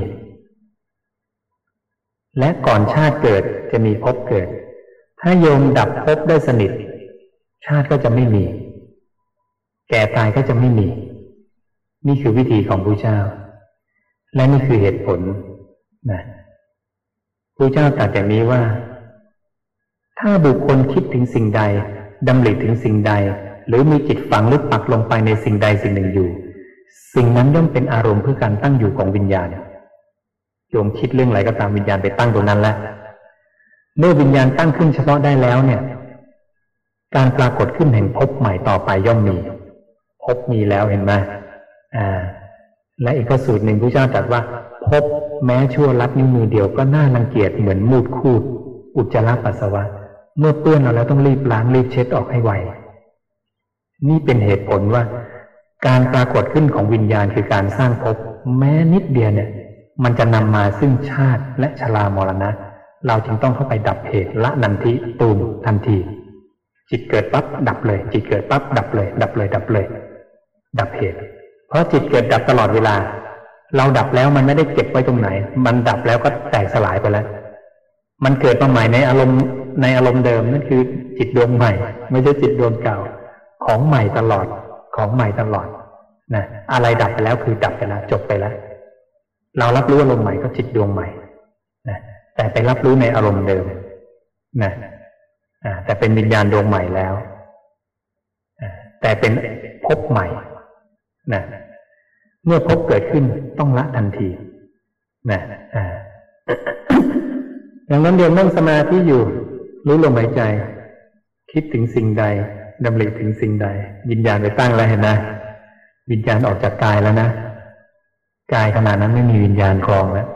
และก่อนชาติเกิดจะมีภพเกิดถ้าโยมดับภพได้สนิทชาติก็จะไม่มีแก่ตายก็จะไม่มีนี่คือวิธีของพระเจ้าและนี่คือเหตุผลนะพระเจ้าตรัสอย่างนี้ว่าถ้าบุคคลคิดถึงสิ่งใดดำริถึงสิ่งใดหรือมีจิตฝังลึกปักลงไปในสิ่งใดสิ่งหนึ่งอยู่สิ่งนั้นย่อมเป็นอารมณ์เพื่อการตั้งอยู่ของวิญญาณโยมคิดเรื่องอะไรก็ตามวิญญาณไปตั้งตรงนั้นแล้วเมื่อวิญญาณตั้งขึ้นเฉพาะได้แล้วเนี่ยการปรากฏขึ้นแห่งภพใหม่ต่อไปย่อมมีภพมีแล้วเห็นไหมและอีกพระสูตรหนึ่งพระเจ้าตรัสว่าภพแม้ชั่วลัดนิ้วมือเดียวก็น่ารังเกียจเหมือนมูดคูดอุจจาระปัสสาวะเมื่อเปื้อนเราแล้วต้องรีบล้างรีบเช็ดออกให้ไวนี่เป็นเหตุผลว่าการปรากฏขึ้นของวิญญาณคือการสร้างภพแม้นิดเดียวเนี่ยมันจะนำมาซึ่งชาติและชรามรณะเราจึงต้องเข้าไปดับเหตุละนันทิตูมทันทีจิตเกิดปั๊บดับเลยจิตเกิดปั๊บดับเลยดับเลยดับเลยดับเหตุเพราะจิตเกิดดับตลอดเวลาเราดับแล้วมันไม่ได้เก็บไว้ตรงไหนมันดับแล้วก็แตกสลายไปแล้วมันเกิดมาใหม่ในอารมณ์เดิมนั่นคือจิตดวงใหม่ไม่ใช่จิตดวงเก่าของใหม่ตลอดของใหม่ตลอดนะอะไรดับไปแล้วคือดับไปแล้วจบไปแล้วเรารับรู้อารมณ์ใหม่ก็จิตดวงใหม่นะแต่ไปรับรู้ในอารมณ์เดิมนะแต่เป็นวิญญาณดวงใหม่แล้วแต่เป็นภพใหม่นะเมื่อภพเกิดขึ้นต้องละทันทีนะดังนั้นเดี๋ยวนั่งสมาธิอยู่รู้ลมหายใจคิดถึงสิ่งใดดำริถึงสิ่งใดวิญญาณไปตั้งแล้วเห็นไหมวิญญาณออกจากกายแล้วนะกายขณะนั้นไม่มีวิญญาณครองแล้ว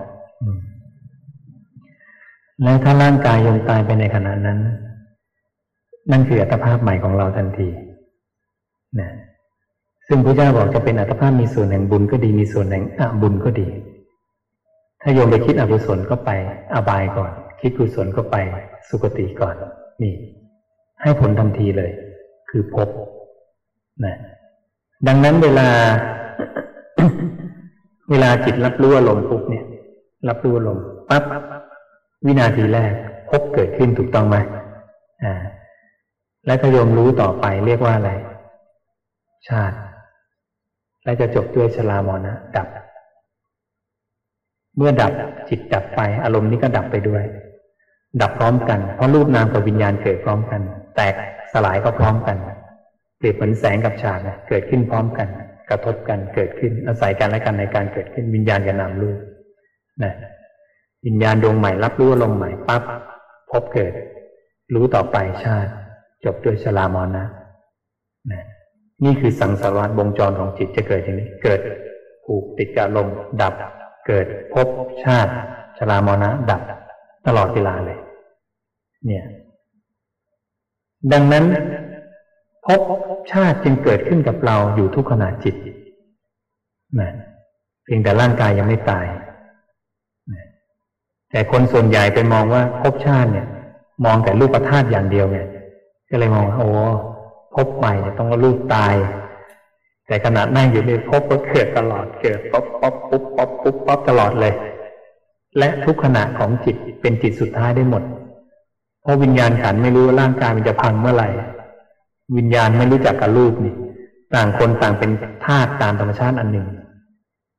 แล้วถ้าร่างกายยมตายไปในขณะนั้นนั่นคืออัตภาพใหม่ของเราทันทีนะซึ่งพระเจ้าบอกจะเป็นอัตภาพมีส่วนแห่งบุญก็ดีมีส่วนแห่งอบุญก็ดีถ้าโยมไปคิดอกุศลก็ไปอบายก่อนคิดกุศลก็ไปสุคติก่อนนี่ให้ผลทันทีเลยคือภพนะดังนั้นเวลาจิตรับรู้อารมณ์ปุ๊บเนี่ยรับรู้อารมณ์ปั๊บวินาทีแรกภพเกิดขึ้นถูกต้องไหมและถ้าโยมรู้ต่อไปเรียกว่าอะไรชาติและจะจบด้วยชรามรณะดับเมื่อดับจิตดับไปอารมณ์นี้ก็ดับไปด้วยดับพร้อมกันเพราะรูปนามกับวิญญาณเกิดพร้อมกันแตกสลายก็พร้อมกันเปรียบเหมือนแสงกับฉากนะเกิดขึ้นพร้อมกันกระทบกันเกิดขึ้นอาศัยกันและกันในการเกิดขึ้นวิญญาณกับนามรูปนะวิญญาณดวงใหม่รับรู้อารมณ์ใหม่ปั๊บพบเกิดรู้ต่อไปชาติจบด้วยชรามรณะนะนี่คือสังสารวัฏวงจรของจิตจะเกิดอย่างนี้เกิดผูกติดกับลมดับเกิดภพชาติชรามรณะดับตลอดเวลาเลยเนี่ยดังนั้นภพชาติจึงเกิดขึ้นกับเราอยู่ทุกขณะจิตนะเพียงแต่ร่างกายยังไม่ตายนะแต่คนส่วนใหญ่ไปมองว่าภพชาติเนี่ยมองแต่รูปธาตุอย่างเดียวไงก็เลยมองว่าโอ้ภพใหม่เนี่ยต้องรูปตายแต่ขณะนั่งอยู่ในภพก็เกิดตลอดเกิดป๊อปป๊อปปุ๊บป๊อปปุ๊บป๊อปตลอดเลยและทุกขณะของจิตเป็นจิตสุดท้ายได้หมดเพราะวิญญาณขันธ์ไม่รู้ว่าร่างกายมันจะพังเมื่อไหร่วิญญาณไม่รู้จักกับรูปนี่ต่างคนต่างเป็นธาตุตามธรรมชาติอันหนึ่ง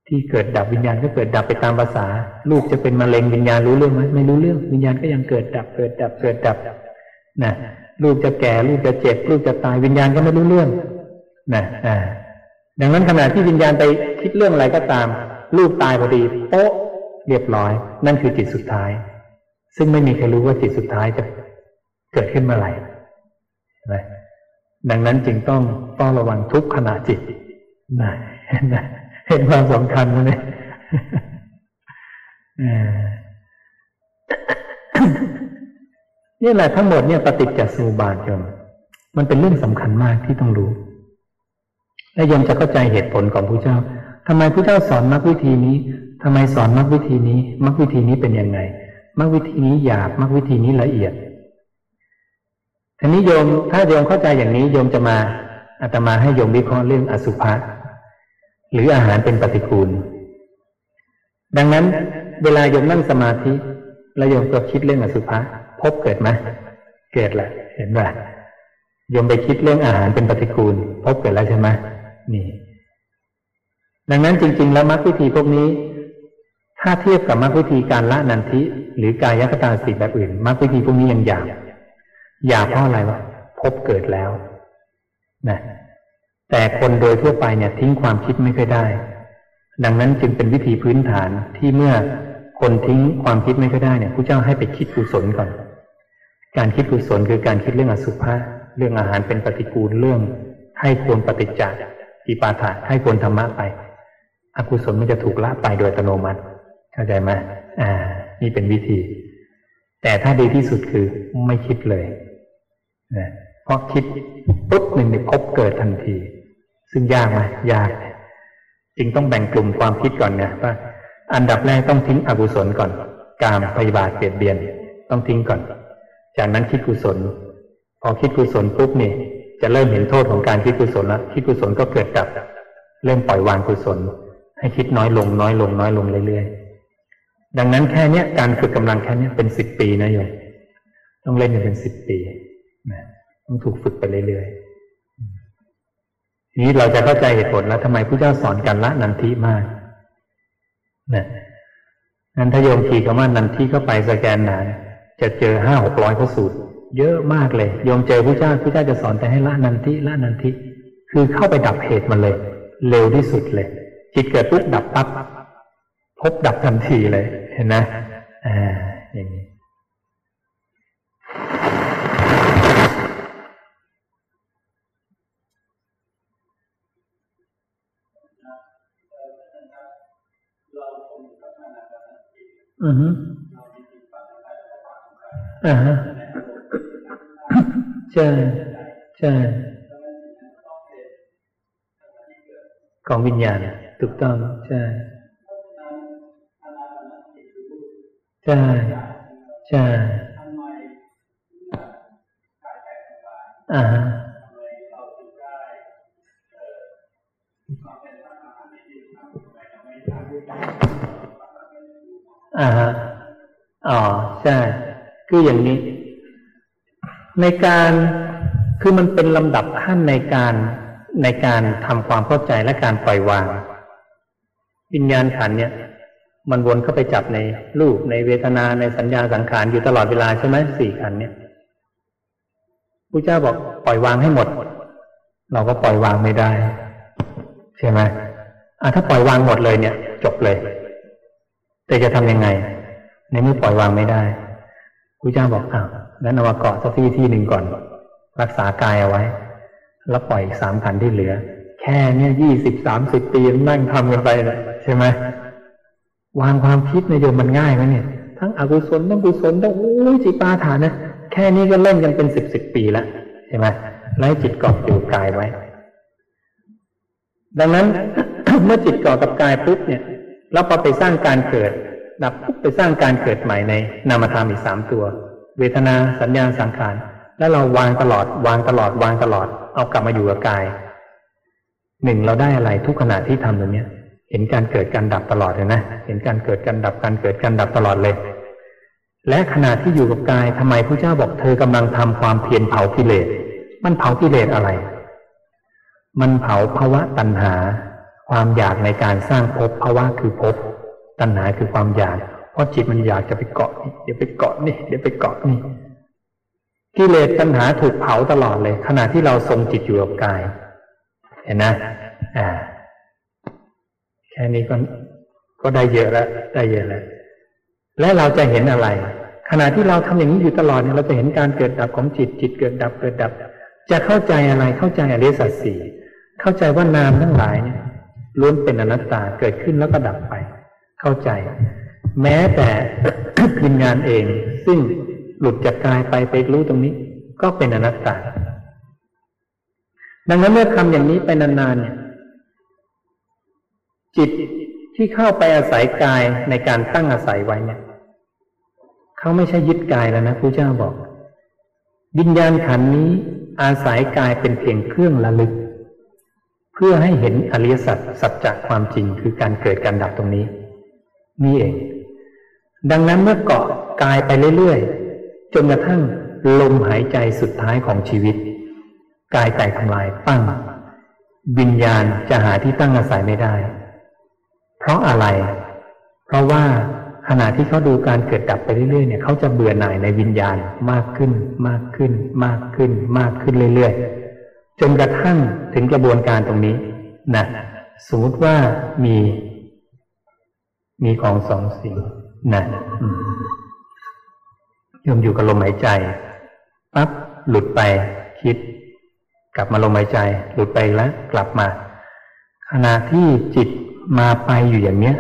ที่เกิดดับวิญญาณก็เกิดดับไปตามภาษาลูกจะเป็นมะเร็งวิญญาณรู้เรื่องไหมไม่รู้เรื่องวิญญาณก็ยังเกิดดับเกิดดับเกิดดับนะลูกจะแก่ลูกจะเจ็บลูกจะตายวิญญาณก็ไม่รู้เรื่องนะดังนั้นขณะที่วิญญาณไปคิดเรื่องอะไรก็ตามลูกตายพอดีโป๊ะเรียบร้อยนั่นคือจิตสุดท้ายซึ่งไม่มีใครรู้ว่าจิตสุดท้ายจะเกิดขึ้นเมื่อไหร่นะดังนั้นจึงต้องเฝ้าระวังทุกขณะจิตนะเห็นความสำคัญไหมนี่แหละทั้งหมดเนี่ยปฏิจจสมุปบาทโยมมันเป็นเรื่องสำคัญมากที่ต้องรู้และโยมจะเข้าใจเหตุผลของพระเจ้าทำไมพระเจ้าสอนมรรควิธีนี้ทำไมสอนมรรควิธีนี้มรรควิธีนี้เป็นยังไงมรรควิธีนี้หยาบมรรควิธีนี้ละเอียดทีนี้โยมถ้าโยมเข้าใจอย่างนี้โยมจะมาอาตมาให้โยมวิเคราะห์เรื่องอสุภะหรืออาหารเป็นปฏิกูลดังนั้นเวลาโยมนั่งสมาธิแล้วโยมก็คิดเรื่องอสุภะพบเกิดไหมเกิดแหละเห็นไหมโยมไปคิดเรื่องอาหารเป็นปฏิกูลพบเกิดแล้วใช่ไหมนี่ดังนั้นจริงๆแล้วมรรควิธีพวกนี้ถ้าเทียบกับมรรควิธีการละนันทิหรือกายคตาสติแบบอื่นมรรควิธีพวกนี้ยังหยาบเพราะอะไรวะพบเกิดแล้วนะแต่คนโดยทั่วไปเนี่ยทิ้งความคิดไม่ค่อยได้ดังนั้นจึงเป็นวิธีพื้นฐานที่เมื่อคนทิ้งความคิดไม่ค่อยได้เนี่ยพระเจ้าให้ไปคิดกุศลก่อนการคิดกุศลคือการคิดเรื่องอสุภะเรื่องอาหารเป็นปฏิกูลเรื่องให้ควรปฏิจจอิปาทะให้ควรธรรมะไปอกุศลมันจะถูกละไปโดยอัตโนมัติเข้าใจไหมนี่เป็นวิธีแต่ถ้าดีที่สุดคือไม่คิดเลยนะเพราะคิดปุ๊บหนึ่งพบเกิดทันทีซึ่งยากไหมยากจึงต้องแบ่งกลุ่มความคิดก่อนนะว่าอันดับแรกต้องทิ้งอกุศลก่อนกามพยาบาทเบียดเบียนต้องทิ้งก่อนจากนั้นคิดกุศลพอคิดกุศลปุ๊บนี่จะเริ่มเห็นโทษของการคิดกุศลแล้วคิดกุศลก็เกิดดับเริ่มปล่อยวางกุศลให้คิดน้อยลงน้อยลงน้อยลงเรื่อยๆดังนั้นแค่เนี้ยการฝึกกำลังแค่เนี้ยเป็น10 ปีนะโยมต้องเล่นกันเป็น10 ปีนะต้องถูกฝึกไปเรื่อยๆนี้เราจะเข้าใจเหตุผลแล้วทำไมพระเจ้าสอนการละนันทิมากนะนั้นถ้าโยมขี่คำว่านันทิเข้าไปสแกนหนาจะเจอ500-600พระสูตรเยอะมากเลยโยมเจอพระเจ้าจะสอนแต่ให้ละนันทิคือเข้าไปดับเหตุมันเลยเร็วที่สุดเลยจิตเกิดปุ๊บดับปั๊บพบดับทันทีเลยเห็นนะอย่างนี้ใช่ของวิญญาณถูกต้องใช่ใช่คืออย่างนี้ในการคือมันเป็นลำดับขั้นในการทำความเข้าใจและการปล่อยวางวิญญาณขันธ์เนี่ยมันวนเข้าไปจับในรูปในเวทนาในสัญญาสังขารอยู่ตลอดเวลาใช่ไหม4 ขันธ์เนี่ยพระเจ้าบอกปล่อยวางให้หมดเราก็ปล่อยวางไม่ได้ใช่ไหมถ้าปล่อยวางหมดเลยเนี่ยจบเลยแต่จะทำยังไงในเมื่อปล่อยวางไม่ได้พระเจ้าบอกงั้นเอามาเกาะสักที่หนึ่งก่อนรักษากายเอาไว้แล้วปล่อยอีก3 ขันธ์ที่เหลือแค่เนี่ย20-30 ปีนั่งทำกันไปเลยใช่ไหมวางความคิดในโยมมันง่ายไหมเนี่ยทั้งอกุศลทั้งกุศลทั้งจิปาถานะแค่นี้ก็เล่นกันเป็น10 ปีแล้วใช่ไหมแล้วให้จิตเกาะอยู่กายไว้ดังนั้น เมื่อจิตเกาะกับกายปุ๊บเนี่ยแล้วพอไปสร้างการเกิดดับปุ๊บไปสร้างการเกิดใหม่ในนามธรรมอีก3 ตัวเวทนาสัญญาสังขารแล้วเราวางตลอดเอากลับมาอยู่กับกาย1เราได้อะไรทุกขณะที่ทำตรงนี้เห็นการเกิดการดับตลอดเลยนะเห็นการเกิดการดับการเกิดการดับตลอดเลยและขณะที่อยู่กับกายทำไมพระเจ้าบอกเธอกำลังทำความเพียรเผากิเลสมันเผากิเลสอะไรมันเผาภวะตัณหาความอยากในการสร้างภพภาวะคือภพตัณหาคือความอยากเพราะจิตมันอยากจะไปเกาะนี่เดี๋ยวไปเกาะนี่เดี๋ยวไปเกาะนี่กิเลสตัณหาถูกเผาตลอดเลยขณะที่เราทรงจิตอยู่กับกายเห็นนะแค่นี้ก็ได้เยอะแล้วได้เยอะแล้วและเราจะเห็นอะไรขณะที่เราทำอย่างนี้อยู่ตลอดเนี่ยเราจะเห็นการเกิดดับของจิตจิตเกิดดับเกิดดับจะเข้าใจอะไรเข้าใจอริยสัจสี่เข้าใจว่านามทั้งหลายเนี่ยล้วนเป็นอนัตตาเกิดขึ้นแล้วก็ดับไปเข้าใจแม้แต่ วิญญาณเองซึ่งหลุดจากกายไปรู้ตรงนี้ก็เป็นอนัตตาดังนั้นเมื่อทำอย่างนี้ไปนานๆเนี่ยจิตที่เข้าไปอาศัยกายในการตั้งอาศัยไว้เนี่ยเขาไม่ใช่ยึดกายแล้วนะพระเจ้าบอกวิญญาณขันธ์นี้อาศัยกายเป็นเพียงเครื่องระลึกเพื่อให้เห็นอริยสัจสัจจะความจริงคือการเกิดการดับตรงนี้นี่เองดังนั้นเมื่อเกาะกายไปเรื่อยๆจนกระทั่งลมหายใจสุดท้ายของชีวิตกายแตกทำลายปั้งวิญญาณจะหาที่ตั้งอาศัยไม่ได้เพราะอะไรเพราะว่าขณะที่เขาดูการเกิดดับไปเรื่อยๆเนี่ยเขาจะเบื่อหน่ายในวิญญาณมากขึ้นมากขึ้นมากขึ้นมากขึ้นเรื่อยๆจนกระทั่งถึงกระบวนการตรงนี้นะสมมติว่ามีของสองสิ่งนะโยมอยู่กับลมหายใจปั๊บหลุดไปคิดกลับมาลมหายใจหลุดไปแล้วกลับมาขณะที่จิตมาไปอยู่อย่างเนี้ย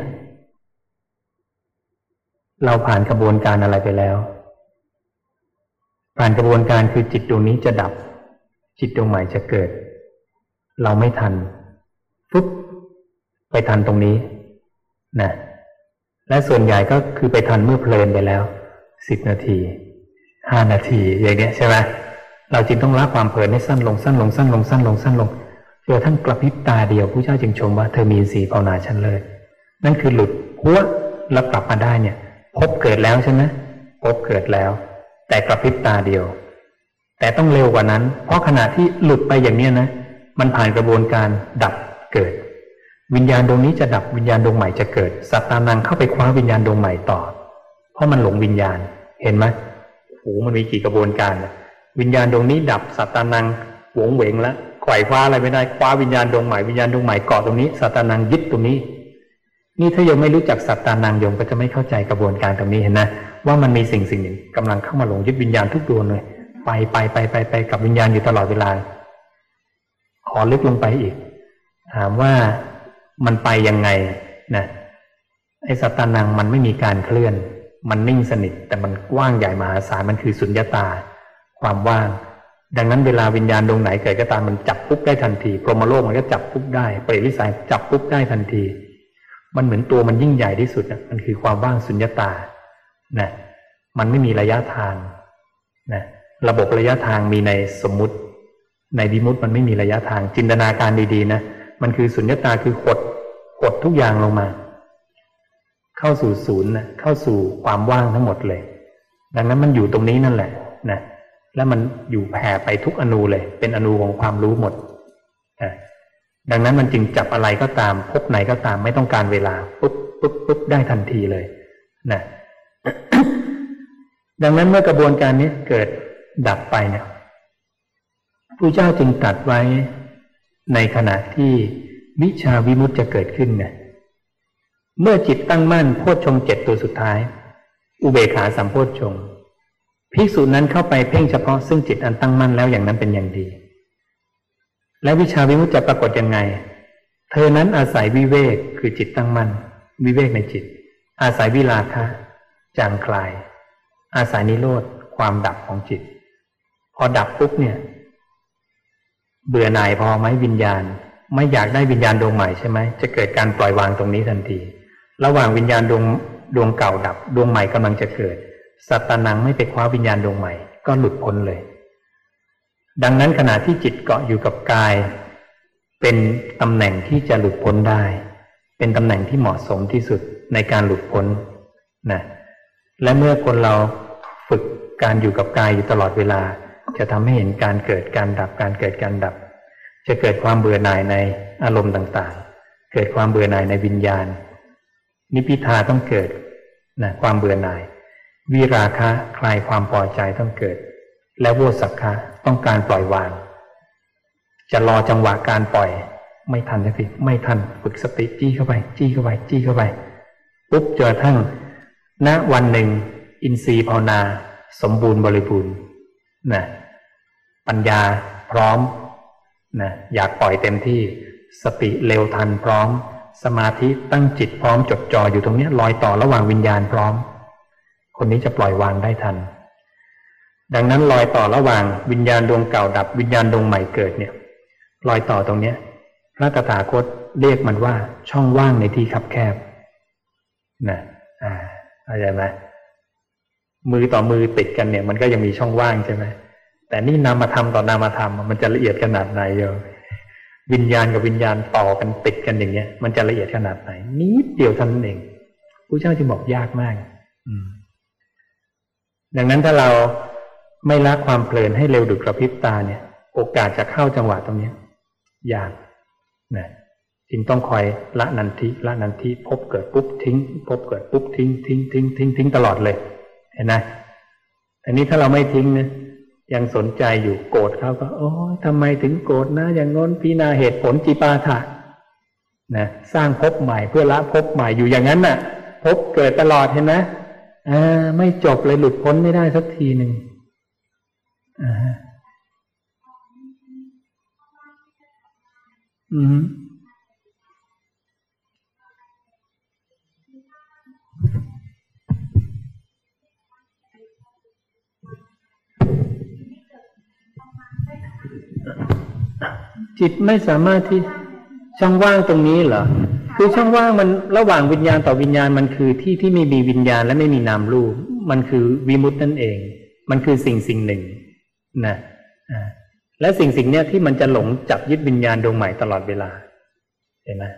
เราผ่านกระบวนการอะไรไปแล้วผ่านกระบวนการคือจิตดวงนี้จะดับจิตดวงใหม่จะเกิดเราไม่ทันปุ๊บไปทันตรงนี้นะและส่วนใหญ่ก็คือไปทันเมื่อเพลินไปแล้ว10 นาที5 นาทีอย่างเนี้ยใช่ไหมเราจึงต้องละความเพลินให้สั้นลงสั้นลงสั้นลงสั้นลงสั้นลงจนกระทั่งกระพริบตาเดียวผู้เจ้าจึงชมว่าเธอมีสีภาวนาชั้นเลยนั่นคือหลุดหัวแล้วกลับมาได้เนี่ยพบเกิดแล้วใช่ไหมพบเกิดแล้วแต่กระพริบตาเดียวแต่ต้องเร็วกว่านั้นเพราะขณะที่หลุดไปอย่างนี้นะมันผ่านกระบวนการดับเกิดวิญญาณดวงนี้จะดับวิญญาณดวงใหม่จะเกิดสัตตานังเข้าไปคว้าวิญญาณดวงใหม่ต่อเพราะมันหลงวิญญาณเห็นไหมโอ้มันมีกี่กระบวนการวิญญาณดวงนี้ดับสัตตานังหวงเหวงแล้วไขว่คว้าอะไรไม่ได้คว้าวิญญาณดวงใหม่วิญญาณดวงใหม่เกาะตรงนี้สัตตานังยึดตรงนี้นี่ถ้าโยมไม่รู้จักสัตตานังโยมก็จะไม่เข้าใจกระบวนการตรงนี้เห็นนะว่ามันมีสิ่งหนึ่งกำลังเข้ามาหลงยึดวิญญาณทุกดวงเลยไปกับวิญญาณอยู่ตลอดเวลาขอลึกลงไปอีกถามว่ามันไปยังไงนะไอ้สัตตานังมันไม่มีการเคลื่อนมันนิ่งสนิทแต่มันกว้างใหญ่มหาศาลมันคือสุญญตาความว่างดังนั้นเวลาวิญญาณดวงไหนเกิดก็ตามมันจับปุ๊บได้ทันทีพรหมโลกมันก็จับปุ๊บได้เปรตวิสัยจับปุ๊บได้ทันทีมันเหมือนตัวมันยิ่งใหญ่ที่สุดนะมันคือความว่างสุญญตานะมันไม่มีระยะทางนะระบบระยะทางมีในสมมุติในวิมุตติมันไม่มีระยะทางจินตนาการดีๆนะมันคือสุญญตาคือหดทุกอย่างลงมาเข้าสู่ศูนย์นะเข้าสู่ความว่างทั้งหมดเลยดังนั้นมันอยู่ตรงนี้นั่นแหละนะแล้วมันอยู่แผ่ไปทุกอนูเลยเป็นอนูของความรู้หมดนะดังนั้นมันจึงจับอะไรก็ตามพบไหนก็ตามไม่ต้องการเวลาปุ๊บได้ทันทีเลยนะ ดังนั้นเมื่อกระบวนการนี้เกิดดับไปเนี่ยพระเจ้าจึงตรัสไว้ในขณะที่วิชาวิมุตติจะเกิดขึ้นเนี่ยเมื่อจิตตั้งมั่นโพชฌงค์ 7ตัวสุดท้ายอุเบกขาสัมโพชฌงค์ภิกษุนั้นเข้าไปเพ่งเฉพาะซึ่งจิตอันตั้งมั่นแล้วอย่างนั้นเป็นอย่างดีและวิชาวิมุตติจะปรากฏยังไงเธอนั้นอาศัยวิเวกคือจิตตั้งมั่นวิเวกในจิตอาศัยวิราคะจางคลายอาศัยนิโรธความดับของจิตพอดับปุ๊บเนี่ยเบื่อหน่ายพอไหมวิญญาณไม่อยากได้วิญญาณดวงใหม่ใช่ไหมจะเกิดการปล่อยวางตรงนี้ทันทีระหว่างวิญญาณดวงเก่าดับดวงใหม่กำลังจะเกิดสัตตานังไม่ไปคว้าวิญญาณดวงใหม่ก็หลุดพ้นเลยดังนั้นขณะที่จิตเกาะอยู่กับกายเป็นตำแหน่งที่จะหลุดพ้นได้เป็นตำแหน่งที่เหมาะสมที่สุดในการหลุดพ้นนะและเมื่อคนเราฝึกการอยู่กับกายอยู่ตลอดเวลาจะทำให้เห็นการเกิดการดับการเกิดการดับจะเกิดความเบื่อหน่ายในอารมณ์ต่างๆเกิดความเบื่อหน่ายในวิญญาณนิพพิทาต้องเกิดนะความเบื่อหน่ายวิราคะคลายความพอใจต้องเกิดและโวสักขะต้องการปล่อยวางจะรอจังหวะการปล่อยไม่ทันสักทีไม่ทันฝึกสติจี้เข้าไปจี้เข้าไปจี้เข้าไปปุ๊บจนกระทั่งณวันหนึ่งอินทรีย์ภาวนาสมบูรณ์บริบูรณ์นะปัญญาพร้อมนะอยากปล่อยเต็มที่สติเร็วทันพร้อมสมาธิตั้งจิตพร้อมจดจ่ออยู่ตรงนี้ลอยต่อระหว่างวิญญาณพร้อมคนนี้จะปล่อยวางได้ทันดังนั้นรอยต่อระหว่างวิญญาณดวงเก่าดับวิญญาณดวงใหม่เกิดเนี่ยรอยต่อตรงนี้พระตถาคตเรียกมันว่าช่องว่างในที่คับแคบนะเข้าใจไหมมือต่อมือติดกันเนี่ยมันก็ยังมีช่องว่างใช่ไหมแต่นี่นามธรรมต่อนามธรรมมันจะละเอียดขนาดไหนโยมวิญญาณกับวิญญาณต่อกันติดกันอย่างเงี้ยมันจะละเอียดขนาดไหนนิดเดียวเท่านั้นเองพระเจ้าจึงบอกยากมากดังนั้นถ้าเราไม่ละความเพลินให้เร็วดุจกระพริบตาเนี่ยโอกาสจะเข้าจังหวะตรงนี้ยากนะจึงต้องคอยละนันทิพบเกิดปุ๊บทิ้งพบเกิดปุ๊บทิ้งตลอดเลยเห็นไหมอันนี้ถ้าเราไม่ทิ้งนะยังสนใจอยู่โกรธเขาก็โอ้ทำไมถึงโกรธนะอย่างง้นพิจารณาเหตุผลจิปาถะนะสร้างภพใหม่เพื่อละภพใหม่อยู่อย่างนั้นน่ะภพเกิดตลอดเห็นไหมไม่จบเลยหลุดพ้นไม่ได้สักทีหนึ่งจิตไม่สามารถที่ช่องว่างตรงนี้เหรอคือช่องว่างมันระหว่างวิญญาณต่อวิญญาณมันคือที่ที่ไม่มีวิญญาณและไม่มีนามรูปมันคือวิมุตตินั่นเองมันคือสิ่งหนึ่งนะและสิ่งเนี้ยที่มันจะหลงจับยึดวิญญาณดวงใหม่ตลอดเวลาเห็นไหม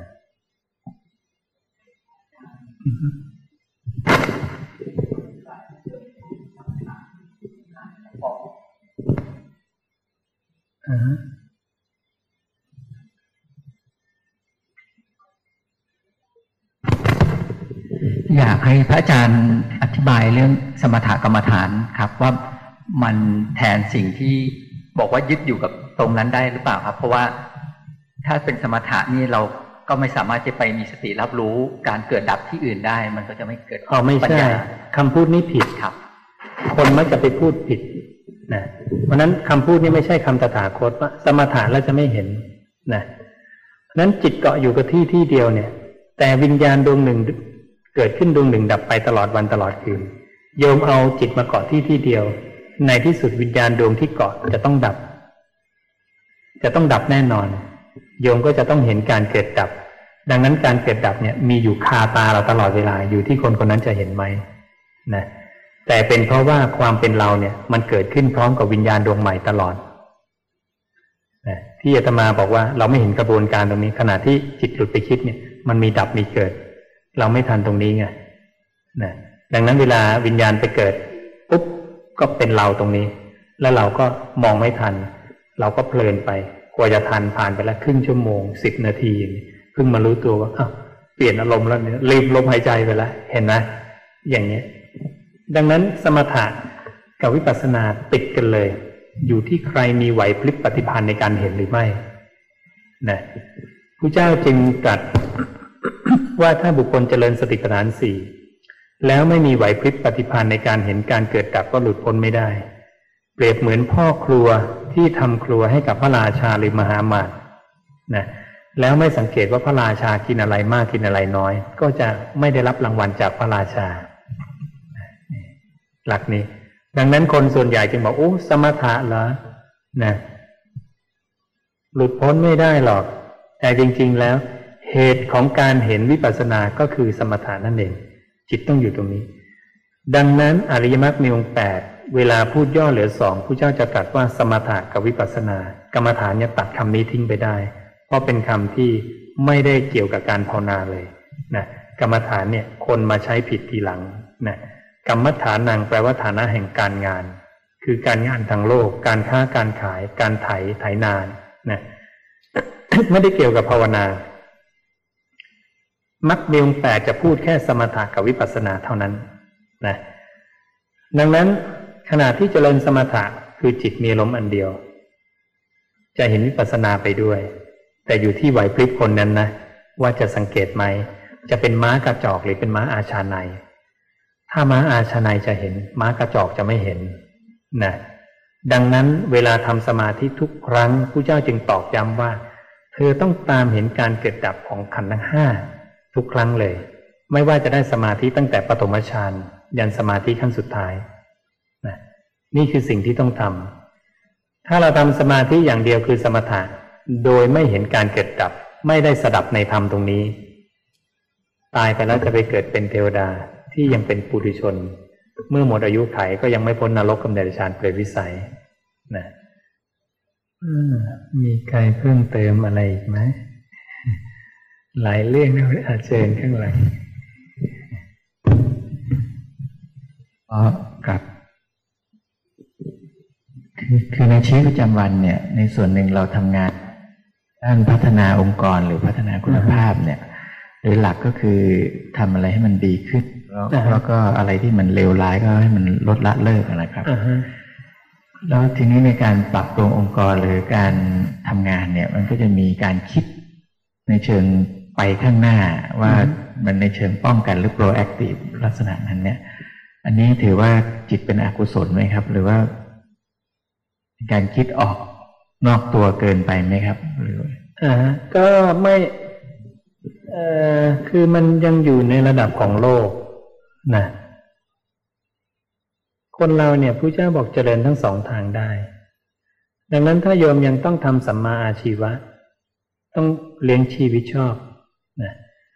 อยากให้พระอาจารย์อธิบายเรื่องสมถกรรมฐานครับว่ามันแทนสิ่งที่บอกว่ายึดอยู่กับตรงนั้นได้หรือเปล่าครับเพราะว่าถ้าเป็นสมถะนี่เราก็ไม่สามารถจะไปมีสติรับรู้การเกิดดับที่อื่นได้มันก็จะไม่เกิดไม่ใช่คำพูดนี้ผิดครับคนมักจะไปพูดผิดนะเพราะนั้นคำพูดนี้ไม่ใช่คำตถาคตว่าสมถะแล้วจะไม่เห็นนะนั้นจิตเกาะอยู่กับที่เดียวเนี่ยแต่วิญญาณดวงหนึ่งเกิดขึ้นดวงหนึ่งดับไปตลอดวันตลอดคืนโยมเอาจิตมาเกาะที่เดียวในที่สุดวิญญาณดวงที่เกาะจะต้องดับแน่นอนโยมก็จะต้องเห็นการเกิดดับดังนั้นการเกิดดับเนี่ยมีอยู่คาตาเราตลอดเวลาอยู่ที่คนคนนั้นจะเห็นไหมนะแต่เป็นเพราะว่าความเป็นเราเนี่ยมันเกิดขึ้นพร้อมกับวิญญาณดวงใหม่ตลอดนะที่อาตมาบอกว่าเราไม่เห็นกระบวนการตรงนี้ขณะที่จิตหลุดไปคิดเนี่ยมันมีดับมีเกิดเราไม่ทันตรงนี้ไงนะดังนั้นเวลาวิญญาณไปเกิดปุ๊บก็เป็นเราตรงนี้แล้วเราก็มองไม่ทันเราก็เพลินไปกว่าจะทันผ่านไปแล้วครึ่งชั่วโมง10 นาทีเพิ่งมารู้ตัวว่าเปลี่ยนอารมณ์แล้วเนี่ยลืมลมหายใจไปแล้วเห็นไหมอย่างนี้ดังนั้นสมถะกับวิปัสสนาติดกันเลยอยู่ที่ใครมีไหวพริบปฏิภาณในการเห็นหรือไม่นะพระเจ้าจึงตรัส ว่าถ้าบุคคลเจริญสติปัฏฐาน4แล้วไม่มีไหวพริบปฏิภาณในการเห็นการเกิดดับก็หลุดพ้นไม่ได้เปรียบเหมือนพ่อครัวที่ทำครัวให้กับพระราชาหรือมหาอมาตย์นะแล้วไม่สังเกตว่าพระราชากินอะไรมากกินอะไรน้อยก็จะไม่ได้รับรางวัลจากพระราชาหลักนี้ดังนั้นคนส่วนใหญ่จึงบอกโอ้สมถะเหรอนะหลุดพ้นไม่ได้หรอกแต่จริงๆแล้วเหตุของการเห็นวิปัสสนาก็คือสมถะนั่นเองจิตต้องอยู่ตรงนี้ดังนั้นอริยมรรคมีองค์8เวลาพูดย่อเหลือ2ผู้เจ้าจะตรัสว่าสมถะกับวิปัสสนากรรมฐานเนี่ยตัดคำนี้ทิ้งไปได้เพราะเป็นคำที่ไม่ได้เกี่ยวกับการภาวนาเลยนะกรรมฐานเนี่ยคนมาใช้ผิดทีหลังนะกรรมฐานังแปลว่าฐานะแห่งการงานคือการงานทางโลกการค้าการขายการไถนานะ ไม่ได้เกี่ยวกับภาวนามรรคมีองค์8จะพูดแค่สมถะกับวิปัสสนาเท่านั้นนะดังนั้นขณะที่เจริญสมถะคือจิตมีลมอันเดียวจะเห็นวิปัสสนาไปด้วยแต่อยู่ที่ไหวพริบคนนั้นนะว่าจะสังเกตไหมจะเป็นม้ากระจอกหรือเป็นม้าอาชาไนยถ้าม้าอาชาไนยจะเห็นม้ากระจอกจะไม่เห็นนะดังนั้นเวลาทำสมาธิทุกครั้งพระเจ้าจึงตอกย้ำว่าเธอต้องตามเห็นการเกิดดับของขันธ์ทั้ง5ทุกครั้งเลยไม่ว่าจะได้สมาธิตั้งแต่ปฐมฌานยันสมาธิขั้นสุดท้ายนะนี่คือสิ่งที่ต้องทำถ้าเราทำสมาธิอย่างเดียวคือสมถะโดยไม่เห็นการเกิดดับไม่ได้สดับในธรรมตรงนี้ตายไปแล้วจะไปเกิดเป็นเทวดาที่ยังเป็นปุถุชนเมื่อหมดอายุไขก็ยังไม่พ้นนรกกำเนิดฌานเปรตวิสัยนะมีใครเพิ่มเติมอะไรอีกไหมหลายเรื่องนะอาเชิญข้างหลังครับคือในชีวิตประจำวันเนี่ยในส่วนหนึ่งเราทำงานด้านพัฒนาองค์กรหรือพัฒนาคุณภาพเนี่ยโดยหลักก็คือทำอะไรให้มันดีขึ้นแล้วก็อะไรที่มันเลวร้ายก็ให้มันลดละเลิกนะครับแล้วทีนี้ในการปรับปรุงองค์กรหรือการทำงานเนี่ยมันก็จะมีการคิดในเชิงไปข้างหน้าว่ามันในเชิงป้องกันหรือ proactive ลักษณะนั้นเนี่ยอันนี้ถือว่าจิตเป็นอกุศลไหมครับหรือว่าการคิดออกนอกตัวเกินไปไหมครับหรือก็ไม่คือมันยังอยู่ในระดับของโลกนะคนเราเนี่ยพระเจ้าบอกเจริญทั้งสองทางได้ดังนั้นถ้าโยมยังต้องทำสัมมาอาชีวะต้องเลี้ยงชีวิตชอบนะ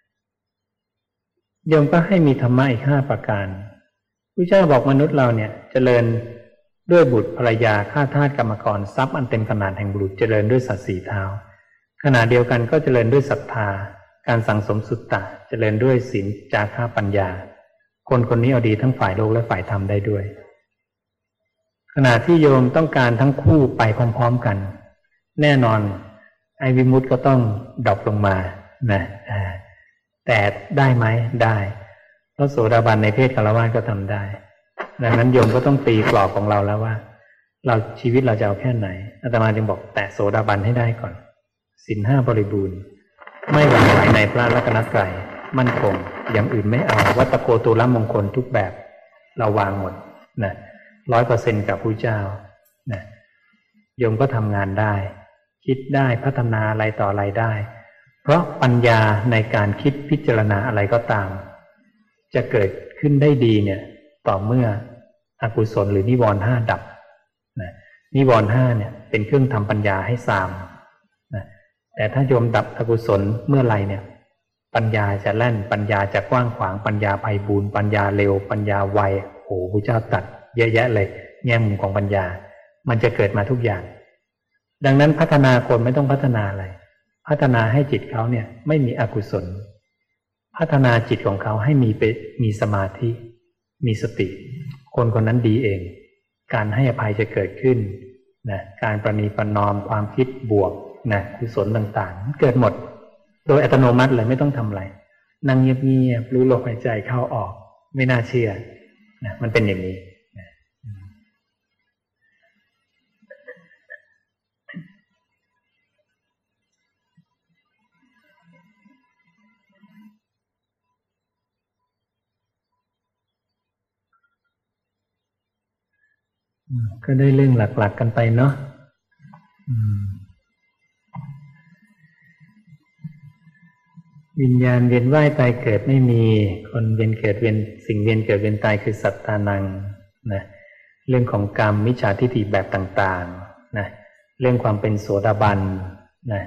โยมก็ให้มีธรรมะอีก5ประการพระเจ้าบอกมนุษย์เราเนี่ยเจริญด้วยบุตรภรรยาข้าทาสกรรมกรทรัพย์อันเต็มขนาดแห่งบุรุษเจริญด้วยสัตว์4เท้าขณะเดียวกันก็เจริญด้วยศรัทธาการสั่งสมสุตตะเจริญด้วยศีลจาคะปัญญาคนคนนี้เอาดีทั้งฝ่ายโลกและฝ่ายธรรมได้ด้วยขณะที่โยมต้องการทั้งคู่ไปพร้อมๆกันแน่นอนไอ้วิมุตติก็ต้องดรอปลงมานะแต่ได้ไหมได้เพราะโสดาบันในเพศฆราวาสก็ทำได้ดังนั้นโยมก็ต้องตีกรอบของเราแล้วว่าเราชีวิตเราจะเอาแค่ไหนอาตมาจึงบอกแตะโสดาบันให้ได้ก่อนศีล5บริบูรณ์ไม่หวั่นไหวในพระรัตนตรัยมั่นคงอย่างอื่นไม่เอาวัตโกตุลมงคลทุกแบบเราวางหมดนะ 100% กับพระเจ้านะโยมก็ทำงานได้คิดได้พัฒนาอะไรต่ออะไรได้เพราะปัญญาในการคิดพิจารณาอะไรก็ตามจะเกิดขึ้นได้ดีเนี่ยต่อเมื่ออกุศลหรือนิวรณ์5ดับนะนิวรณ์5เนี่ยเป็นเครื่องทำปัญญาให้สามนะแต่ถ้าโยมดับอกุศลเมื่อไรเนี่ยปัญญาจะแล่นปัญญาจะกว้างขวางปัญญาไพบูลย์ปัญญาเร็วปัญญาไวโอ้พระเจ้าตรัสเยอะแยะเลยแง่มุมของปัญญามันจะเกิดมาทุกอย่างดังนั้นพัฒนาคนไม่ต้องพัฒนาอะไรพัฒนาให้จิตเขาเนี่ยไม่มีอกุศลพัฒนาจิตของเขาให้มีสมาธิมีสติคนคนนั้นดีเองการให้อภัยจะเกิดขึ้นนะการประนีประนอมความคิดบวกนะกุศลต่างๆเกิดหมดโดยอัตโนมัติเลยไม่ต้องทำอะไรนั่งเงียบๆรู้ลมหายใจเข้าออกไม่น่าเชื่อนะมันเป็นอย่างนี้นะก็ได้เรื่องหลักๆกันไปเนาะวิญญาณเวียนว่ายตายเกิดไม่มีคนเวียนเกิดเวียนสิ่งเวียนเกิดเวียนตายคือสัตตานังนะเรื่องของกรรมมิจฉาทิฏฐิแบบต่างๆนะเรื่องความเป็นโสดาบันนะ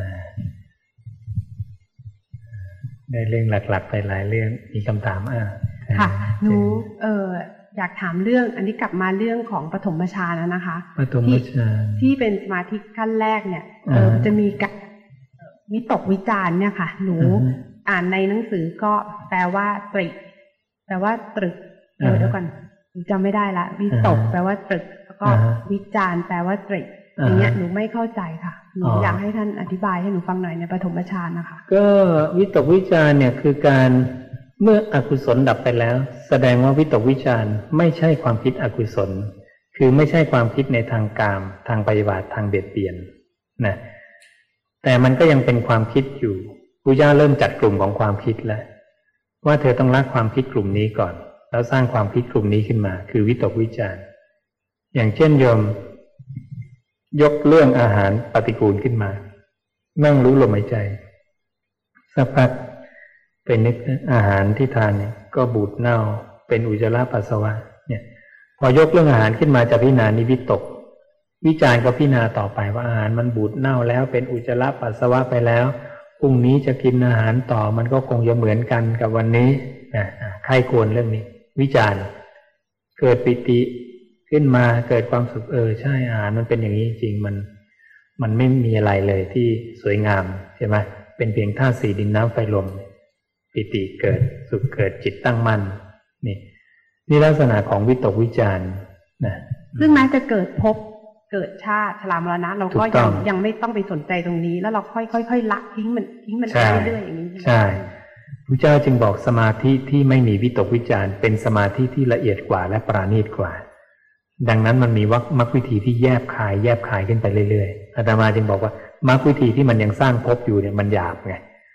ได้เรื่องหลักๆไปหลายเรื่องมีคำถามค่ะหนูอยากถามเรื่องอันนี้กลับมาเรื่องของปฐมฌานนะคะปฐมฌานที่เป็นสมาธิขั้นแรกเนี่ยจะมีการวิตกวิจารณ์เนี่ยค่ะหนูอ่านในหนังสือก็แปลว่าตรึกแปลว่าตรึกเดี๋ยวก่อนจำไม่ได้ละวิตกแปลว่าตรึกแล้วก็วิจารณ์แปลว่าตรึกอย่างเงี้ยหนูไม่เข้าใจค่ะหนูอยากให้ท่านอธิบายให้หนูฟังหน่อยในปฐมฌานนะคะก็วิตกวิจารเนี่ยคือการเมื่ออกุศลดับไปแล้วแสดงว่าวิตกวิจารไม่ใช่ความคิดอกุศลคือไม่ใช่ความคิดในทางกามทางปฏิบัติทางเบียดเบียนนะแต่มันก็ยังเป็นความคิดอยู่พระเจ้าเริ่มจัดกลุ่มของความคิดแล้วว่าเธอต้องละความคิดกลุ่มนี้ก่อนแล้วสร้างความคิดกลุ่มนี้ขึ้นมาคือวิตกวิจารอย่างเช่นโยมยกเรื่องอาหารปฏิกูลขึ้นมานั่งรู้ลมหายใจสักพักไปนึกอาหารที่ทานเนี่ยก็บูดเน่าเป็นอุจจาระปัสสาวะเนี่ยพอยกเรื่องอาหารขึ้นมาจะพิจารณานิวิตกวิจารก็พิจารณาต่อไปว่าอาหารมันบูดเน่าแล้วเป็นอุจจาระปัสสาวะไปแล้วพรุ่งนี้จะกินอาหารต่อมันก็คงจะเหมือนกันกับวันนี้ใครควรเรื่องนี้วิจารเกิดปิติขึ้นมาเกิดความสุขใช่อาหารมันเป็นอย่างนี้จริงมันไม่มีอะไรเลยที่สวยงามใช่ไหมเป็นเพียงธาตุสี่ดินน้ำไฟลมปิติเกิดสุขเกิดจิตตั้งมั่นนี่ลักษณะของวิตกวิจารนะซึ่งแม้จะเกิดภพเกิดชาติชรามรณะเราก็ยังไม่ต้องไปสนใจตรงนี้แล้วเราค่อยๆละทิ้งมันไปเรื่อยๆอย่างนี้ใช่พระเจ้าจึงบอกสมาธิที่ไม่มีวิตกวิจารเป็นสมาธิที่ละเอียดกว่าและปราณีตกว่าดังนั้นมันมีมรรควิธีที่แยบคายขึ้นไปเรื่อยๆอาตมาจึงบอกว่ามรรควิธีที่มันยังสร้างภพอยู่เนี่ยมันหยาบไง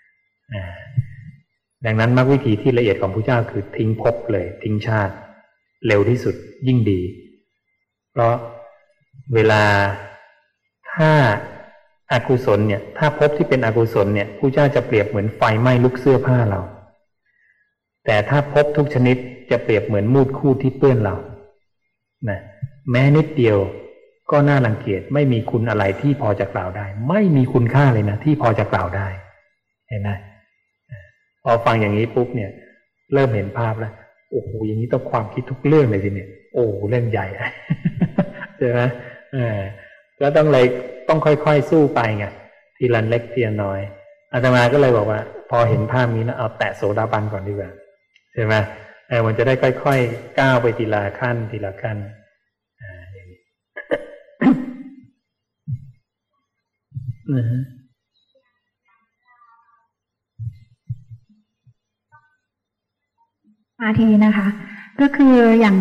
ดังนั้นมรรควิธีที่ละเอียดของพระเจ้าคือทิ้งภพเลยทิ้งชาติเร็วที่สุดยิ่งดีเพราะเวลาถ้าอกุศลเนี่ยถ้าภพที่เป็นอกุศลเนี่ยพระเจ้าจะเปรียบเหมือนไฟไหม้ลุกเสื้อผ้าเราแต่ถ้าภพทุกชนิดจะเปรียบเหมือนมูดคูดที่เปื้อนเรานะแม้นิดเดียวก็น่ารังเกียจไม่มีคุณอะไรที่พอจะกล่าวได้ไม่มีคุณค่าเลยนะที่พอจะกล่าวได้เห็นไหมพอฟังอย่างนี้ปุ๊บเนี่ยเริ่มเห็นภาพแล้วโอ้โหอย่างนี้ต้องความคิดทุกเรื่องเลยทีเนี่ยโอ้เรื่องใหญ่ใช่ไหมแล้วต้องค่อยๆสู้ไปไงทีละเล็กทีละน้อยอาตมาก็เลยบอกว่าพอเห็นภาพนี้แล้วเอาแตะโสดาบันก่อนดีกว่าใช่ไหมมันจะได้ค่อยๆก้าวไปทีละขั้นทีละขั้นอย่างนี้มาทีนะคะก็คืออย่าง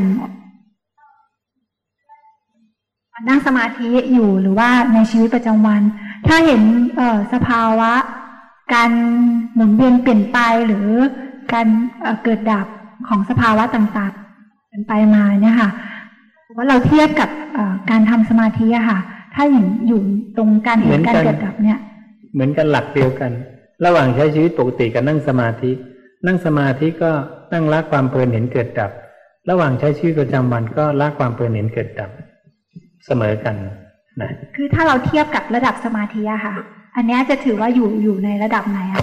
นั่งสมาธิอยู่หรือว่าในชีวิตประจำวันถ้าเห็นสภาวะการหมุนเวียนเปลี่ยนไปหรือการเกิดดับของสภาวะต่างๆเป็นไปมาเนี่ยค่ะว่าเราเทียบกับการทำสมาธิอะค่ะถ้าอยู่ตรงการเห็นการเกิดดับเนี่ยเหมือนกันหลักเดียวกันระหว่างใช้ชีวิตปกติกับนั่งสมาธิก็นั่งละความเพลินเห็นเกิดดับระหว่างใช้ชีวิตประจำวันก็ละความเพลินเห็นเกิดดับเสมอกันนะคือถ้าเราเทียบกับระดับสมาธิอะค่ะอันนี้จะถือว่าอยู่ในระดับไหนอะ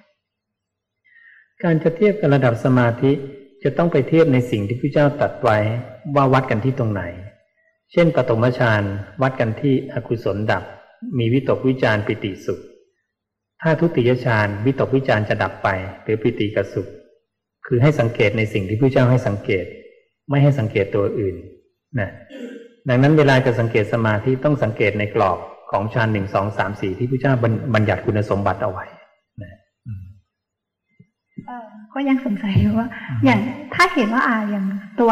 การจะเทียบกับระดับสมาธิจะต้องไปเทียบในสิ่งที่พระเจ้าตรัสไว้ว่าวัดกันที่ตรงไหนเช่นปฐมฌานวัดกันที่อกุศลดับมีวิตกวิจารปิติสุขถ้าทุติยฌานวิตกวิจารจะดับไปหรือปิติกับสุขคือให้สังเกตในสิ่งที่พระเจ้าให้สังเกตไม่ให้สังเกตตัวอื่นนะดังนั้นเวลาจะสังเกตสมาธิต้องสังเกตในกรอบของฌาน1 2 3 4ที่พระเจ้าบัญญัติคุณสมบัติเอาไว้นะก็ยังสงสัยว่าอย่างถ้าเห็นว่าอย่างตัว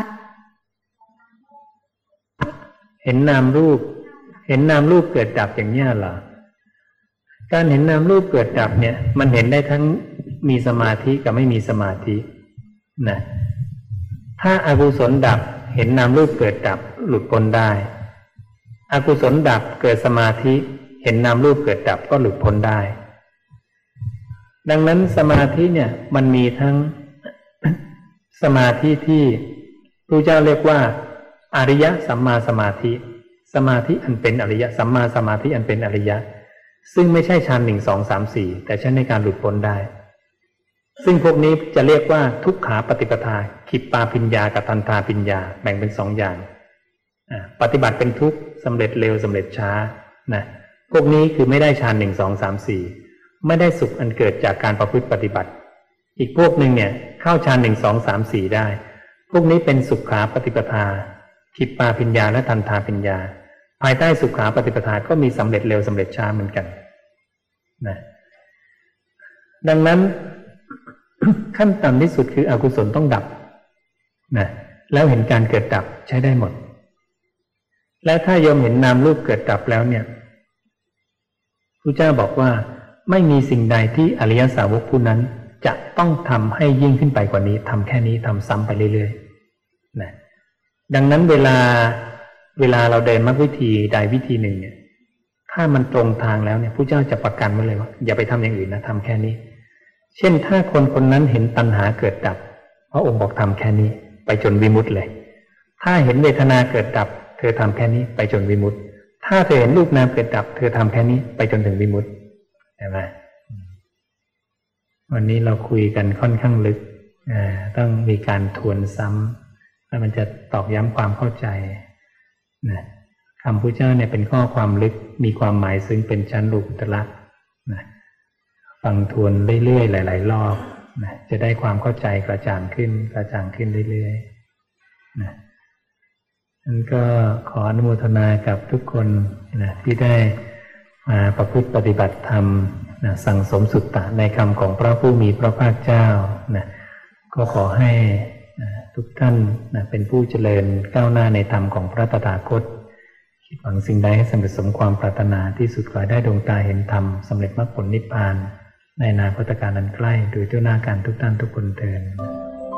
เห็นนามรูปเกิดดับอย่างนี้เหรอการเห็นนามรูปเกิดดับเนี่ยมันเห็นได้ทั้งมีสมาธิกับไม่มีสมาธินะถ้าอกุศลดับเห็นนามรูปเกิดดับหลุดพ้นได้อกุศลดับเกิดสมาธิเห็นนามรูปเกิดดับก็หลุดพ้นได้ดังนั้นสมาธิเนี่ยมันมีทั้งสมาธิที่พระเจ้าเรียกว่าอริยสัมมาสมาธิสมาธิอันเป็นอริยสัมมาสมาธิอันเป็นอริยซึ่งไม่ใช่ฌาน1 2 3 4แต่ใช้ในการหลุดพ้นได้ซึ่งพวกนี้จะเรียกว่าทุกขาปฏิปทาขิปปาปิญญากับทันทาปิญญาแบ่งเป็น2อย่างปฏิบัติเป็นทุกข์สำเร็จเร็วสำเร็จช้านะพวกนี้คือไม่ได้ฌาน1 2 3 4ไม่ได้สุขอันเกิดจากการประพฤติปฏิบัติอีกพวกหนึ่งเนี่ยเข้าฌาน1 2 3 4ได้พวกนี้เป็นสุขขาปฏิปทาขิปปาปิญญาและทันทาปิญญาภายใต้สุขาปฏิปทาก็มีสำเร็จเร็วสำเร็จช้าเหมือนกันนะดังนั้น ขั้นต่ำที่สุดคืออกุศลต้องดับนะแล้วเห็นการเกิดดับใช้ได้หมดและถ้าโยมเห็นนามรูปเกิดดับแล้วเนี่ยพระเจ้าบอกว่าไม่มีสิ่งใดที่อริยสาวกผู้นั้นจะต้องทำให้ยิ่งขึ้นไปกว่านี้ทำแค่นี้ทำซ้ำไปเรื่อยๆนะดังนั้นเวลาเราเดินมรรควิธีใดวิธีหนึ่งเนี่ยถ้ามันตรงทางแล้วเนี่ยพระเจ้าจะประกันไว้เลยว่าอย่าไปทำอย่างอื่นนะทำแค่นี้เช่นถ้าคนคนนั้นเห็นตัณหาเกิดดับพระองค์บอกทำแค่นี้ไปจนวิมุตติเลยถ้าเห็นเวทนาเกิดดับเธอทำแค่นี้ไปจนวิมุตติถ้าเธอเห็นรูปนามเกิดดับเธอทำแค่นี้ไปจนถึงวิมุตติใช่ไหมวันนี้เราคุยกันค่อนข้างลึกต้องมีการทวนซ้ำแล้วมันจะตอกย้ำความเข้าใจนะคำพุทธเจ้าเนี่ยเป็นข้อความลึกมีความหมายซึ่งเป็นชั้นโลกุตระนะฟังทวนเรื่อยๆหลายๆรอบนะจะได้ความเข้าใจกระจ่างขึ้นเรื่อยๆนะนั้นก็ขออนุโมทนากับทุกคนนะที่ได้มาประพฤติปฏิบัติธรรมนะสั่งสมสุตตะในคำของพระผู้มีพระภาคเจ้านะก็ขอให้ทุกท่านนะเป็นผู้เจริญก้าวหน้าในธรรมของพระตถาคตคิดหวังสิ่งใดให้สำเร็จสมความปรารถนาที่สุดขอได้ดวงตาเห็นธรรมสำเร็จมรรคผลนิพพานในอนาคตการนั้นใกล้โดยทั่วหน้ากันทุกท่านทุกคนเถิด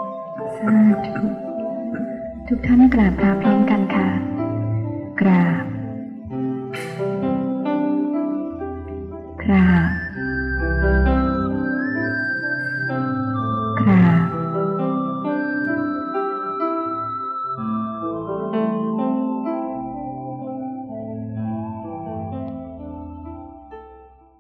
สาธุทุกท่านกราบลาพร้อมกันค่ะกราบ